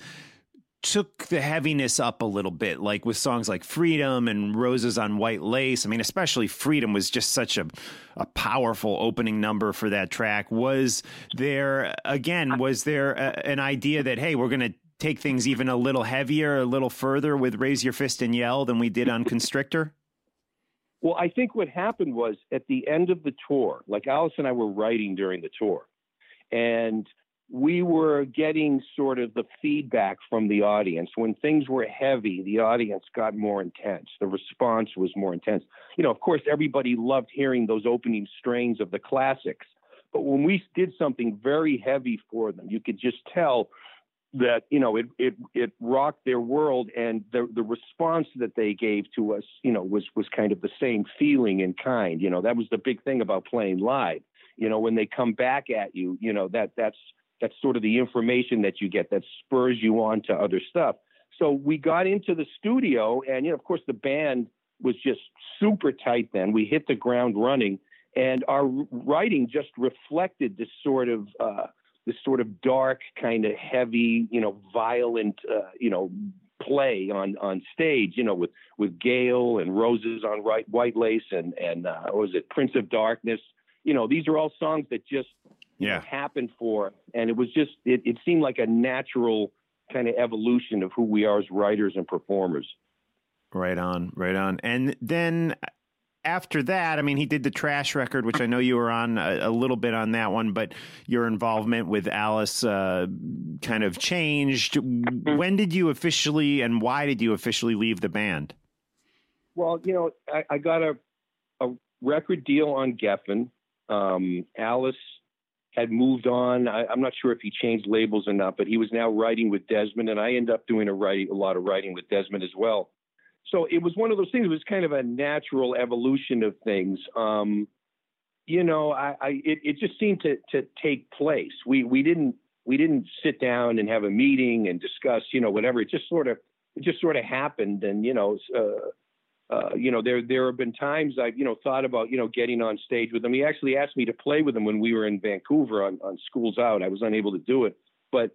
took the heaviness up a little bit, like with songs like Freedom and Roses on White Lace. I mean, especially Freedom was just such a, a powerful opening number for that track. Was there, again, was there a, an idea that, hey, we're going to take things even a little heavier, a little further with Raise Your Fist and Yell than we did on Constrictor? Well, I think what happened was at the end of the tour, like Alice and I were writing during the tour, and we were getting sort of the feedback from the audience. When things were heavy, the audience got more intense. The response was more intense. You know, of course, everybody loved hearing those opening strains of the classics. But when we did something very heavy for them, you could just tell that, you know, it it it rocked their world, and the the response that they gave to us, you know, was was kind of the same feeling and kind. You know, that was the big thing about playing live. You know, when they come back at you, you know, that that's that's sort of the information that you get that spurs you on to other stuff. So we got into the studio, and, you know, of course, the band was just super tight then. We hit the ground running, and our writing just reflected this sort of uh, this sort of dark, kind of heavy, you know, violent, uh, you know, play on on stage, you know, with with Gale and Roses on Right White Lace and and uh, what was it, Prince of Darkness. You know, these are all songs that just yeah. happened for, and it was just, it, it seemed like a natural kind of evolution of who we are as writers and performers. Right on, right on. And then after that, I mean, he did the Trash record, which I know you were on a, a little bit on that one, but your involvement with Alice uh, kind of changed. When did you officially, and why did you officially leave the band? Well, you know, I, I got a, a record deal on Geffen. Um, Alice had moved on. I, I'm not sure if he changed labels or not, but he was now writing with Desmond, and I ended up doing a, writing, a lot of writing with Desmond as well. So it was one of those things. It was kind of a natural evolution of things. Um, you know, I, I it, it just seemed to to take place. We we didn't we didn't sit down and have a meeting and discuss, you know, whatever. It just sort of it just sort of happened, and you know. Uh, Uh, you know, there there have been times I've, you know, thought about, you know, getting on stage with him. He actually asked me to play with him when we were in Vancouver on, on Schools Out. I was unable to do it. But,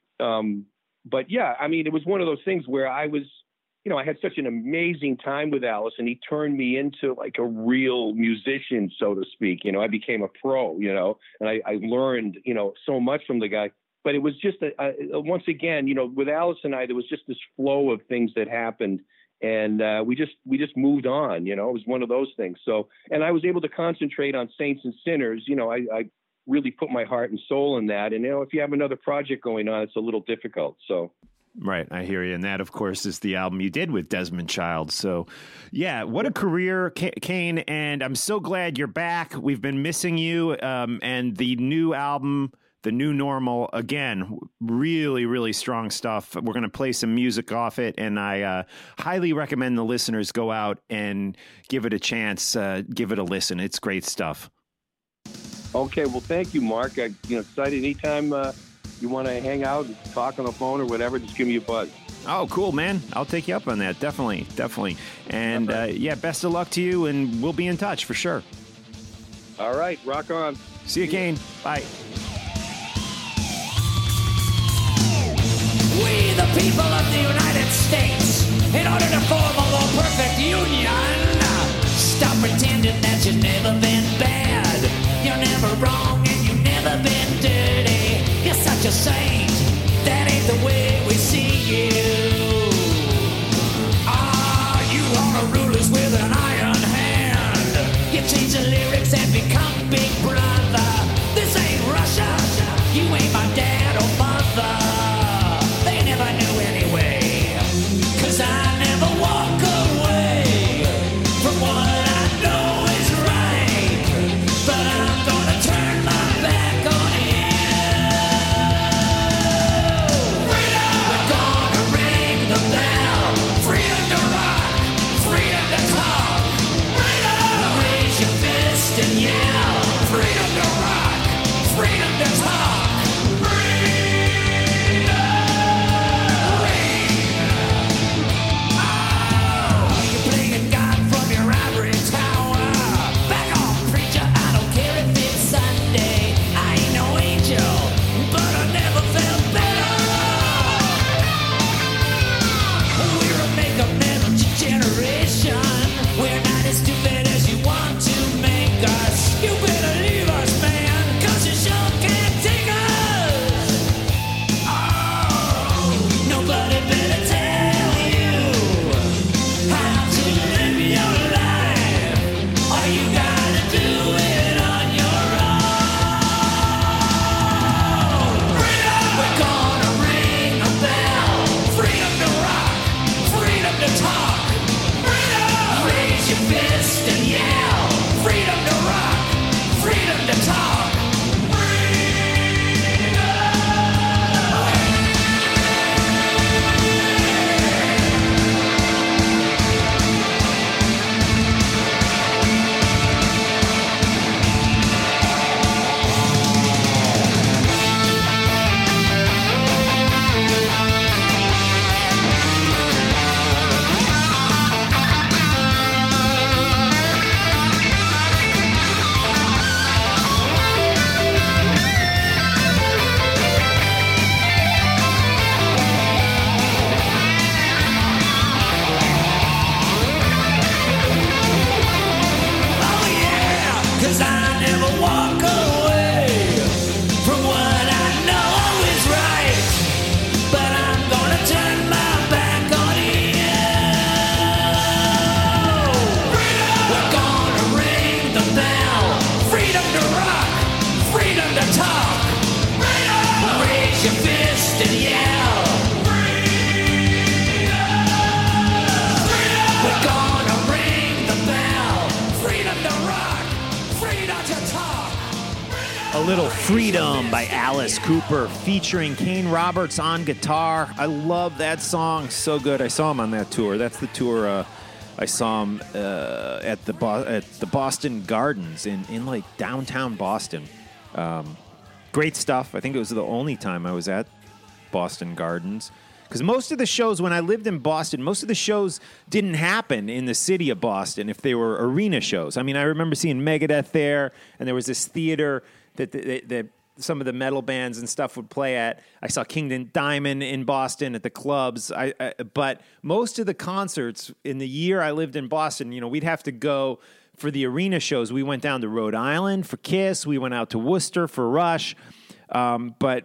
um, but yeah, I mean, it was one of those things where I was, you know, I had such an amazing time with Alice, and he turned me into like a real musician, so to speak. You know, I became a pro, you know, and I, I learned, you know, so much from the guy. But it was just, a, a, once again, you know, with Alice and I, there was just this flow of things that happened. And uh, we just we just moved on, you know. It was one of those things. So, and I was able to concentrate on Saints and Sinners. You know, I, I really put my heart and soul in that. And, you know, if you have another project going on, it's a little difficult. So, right, I hear you. And that, of course, is the album you did with Desmond Child. So, yeah, what a career, Kane. And I'm so glad you're back. We've been missing you. Um, and the new album, The New Normal, again, really, really strong stuff. We're going to play some music off it, and I uh, highly recommend the listeners go out and give it a chance, uh, give it a listen. It's great stuff. Okay, well, thank you, Mark. I, you know, excited anytime uh, you want to hang out and talk on the phone or whatever, just give me a buzz. Oh, cool, man. I'll take you up on that. Definitely, definitely. And, uh, yeah, best of luck to you, and we'll be in touch for sure. All right, rock on. See you, Kane. Bye. We, the people of the United States, in order to form a more perfect union, stop pretending that you've never been bad. You're never wrong and you've never been dirty. You're such a saint, that ain't the way we see you. Ah, you wanna rule us with an iron hand. You change the lyrics and become Big Brother. This ain't Russia, you ain't my dad or mother. I knew anyway, 'cause I never walk away from what I know is right, but I'm gonna turn my back on it. A Little Freedom by Alice Cooper featuring Kane Roberts on guitar. I love that song. So good. I saw him on that tour. That's the tour uh, I saw him uh, at the Bo- at the Boston Gardens in, in like downtown Boston. Um, great stuff. I think it was the only time I was at Boston Gardens. Because most of the shows, when I lived in Boston, most of the shows didn't happen in the city of Boston if they were arena shows. I mean, I remember seeing Megadeth there, and there was this theater that, that, that some of the metal bands and stuff would play at. I saw King Diamond in Boston at the clubs. I, I, but most of the concerts in the year I lived in Boston, you know, we'd have to go for the arena shows. We went down to Rhode Island for Kiss. We went out to Worcester for Rush. Um, but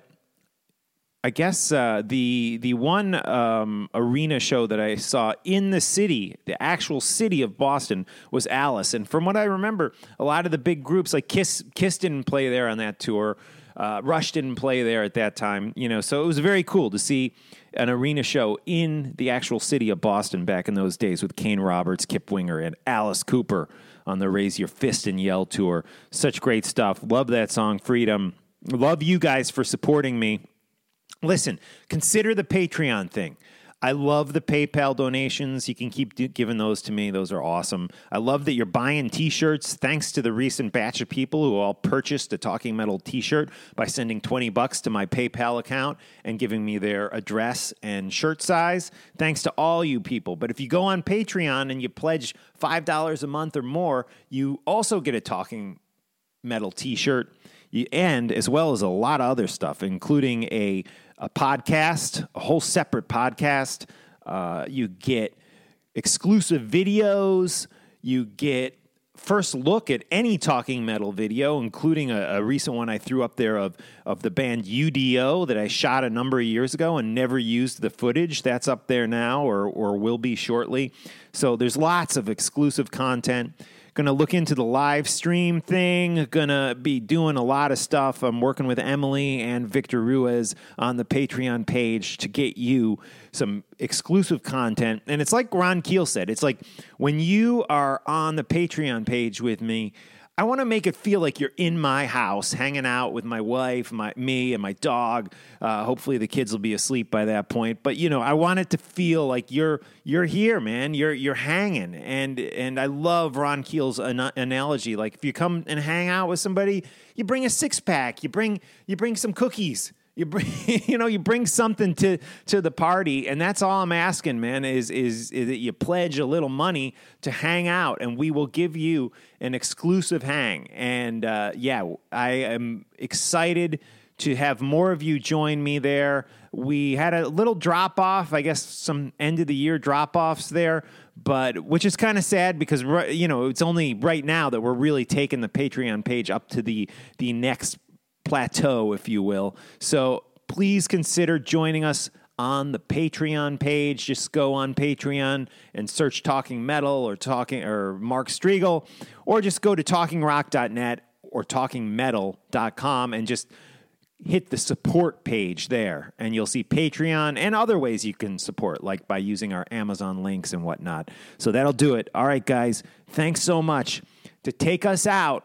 I guess uh, the the one um, arena show that I saw in the city, the actual city of Boston, was Alice. And from what I remember, a lot of the big groups like Kiss, Kiss didn't play there on that tour. Uh, Rush didn't play there at that time. You know, so it was very cool to see an arena show in the actual city of Boston back in those days with Kane Roberts, Kip Winger, and Alice Cooper on the Raise Your Fist and Yell tour. Such great stuff. Love that song, Freedom. Love you guys for supporting me. Listen, consider the Patreon thing. I love the PayPal donations. You can keep do- giving those to me. Those are awesome. I love that you're buying T-shirts. Thanks to the recent batch of people who all purchased a Talking Metal T-shirt by sending twenty bucks to my PayPal account and giving me their address and shirt size. Thanks to all you people. But if you go on Patreon and you pledge five dollars a month or more, you also get a Talking Metal T-shirt. And as well as a lot of other stuff, including a, a podcast, a whole separate podcast. Uh, you get exclusive videos. You get first look at any Talking Metal video, including a, a recent one I threw up there of, of the band U D O that I shot a number of years ago and never used the footage. That's up there now or, or will be shortly. So there's lots of exclusive content. Going to look into the live stream thing. Going to be doing a lot of stuff. I'm working with Emily and Victor Ruiz on the Patreon page to get you some exclusive content. And it's like Ron Keel said, it's like when you are on the Patreon page with me, I want to make it feel like you're in my house, hanging out with my wife, my me, and my dog. Uh, hopefully, the kids will be asleep by that point. But you know, I want it to feel like you're you're here, man. You're you're hanging, and and I love Ron Keel's an- analogy. Like if you come and hang out with somebody, you bring a six pack, you bring you bring some cookies. You bring, you know, you bring something to, to the party, and that's all I'm asking, man, is, is is that you pledge a little money to hang out, and we will give you an exclusive hang. And, uh, yeah, I am excited to have more of you join me there. We had a little drop-off, I guess some end-of-the-year drop-offs there, but which is kind of sad because, you know, it's only right now that we're really taking the Patreon page up to the the next plateau, if you will. So please consider joining us on the Patreon page. Just go on Patreon and search Talking Metal or Talking or Mark Striegel, or just go to talking rock dot net or talking metal dot com and just hit the support page there, and you'll see Patreon and other ways you can support, like by using our Amazon links and whatnot. So that'll do it. All right, guys, thanks so much. To take us out,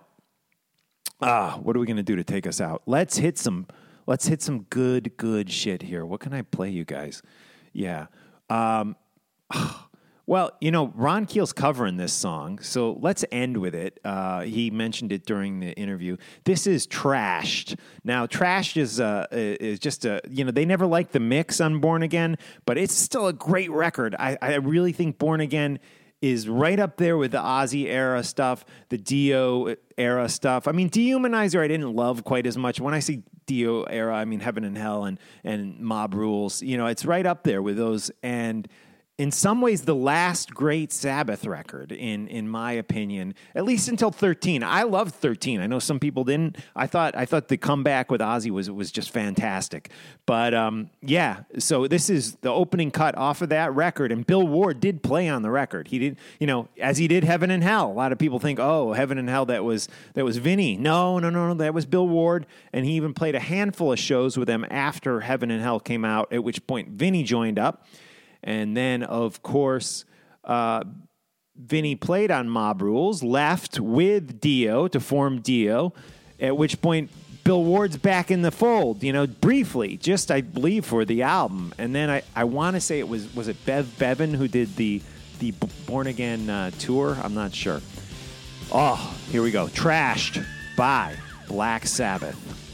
Ah, what are we going to do to take us out? Let's hit some let's hit some good, good shit here. What can I play you guys? Yeah. Um, well, you know, Ron Keel's covering this song, so let's end with it. Uh, he mentioned it during the interview. This is Trashed. Now, Trashed is, uh, is just a, you know, they never liked the mix on Born Again, but it's still a great record. I, I really think Born Again is right up there with the Ozzy era stuff, the Dio era stuff. I mean, Dehumanizer I didn't love quite as much. When I see Dio era, I mean Heaven and Hell and, and Mob Rules. You know, it's right up there with those. And in some ways, the last great Sabbath record, in in my opinion, at least until thirteen. I loved thirteen. I know some people didn't. I thought I thought the comeback with Ozzy was was just fantastic. But um, yeah, so this is the opening cut off of that record, and Bill Ward did play on the record. He did, you know, as he did Heaven and Hell. A lot of people think, oh, Heaven and Hell, that was that was Vinny. No, no, no, no, that was Bill Ward, and he even played a handful of shows with them after Heaven and Hell came out. At which point, Vinny joined up. And then, of course, uh, Vinny played on Mob Rules, left with Dio to form Dio, at which point Bill Ward's back in the fold, you know, briefly, just I believe for the album. And then I, I want to say it was, was it Bev Bevan who did the, the Born Again uh, tour? I'm not sure. Oh, here we go. Trashed by Black Sabbath.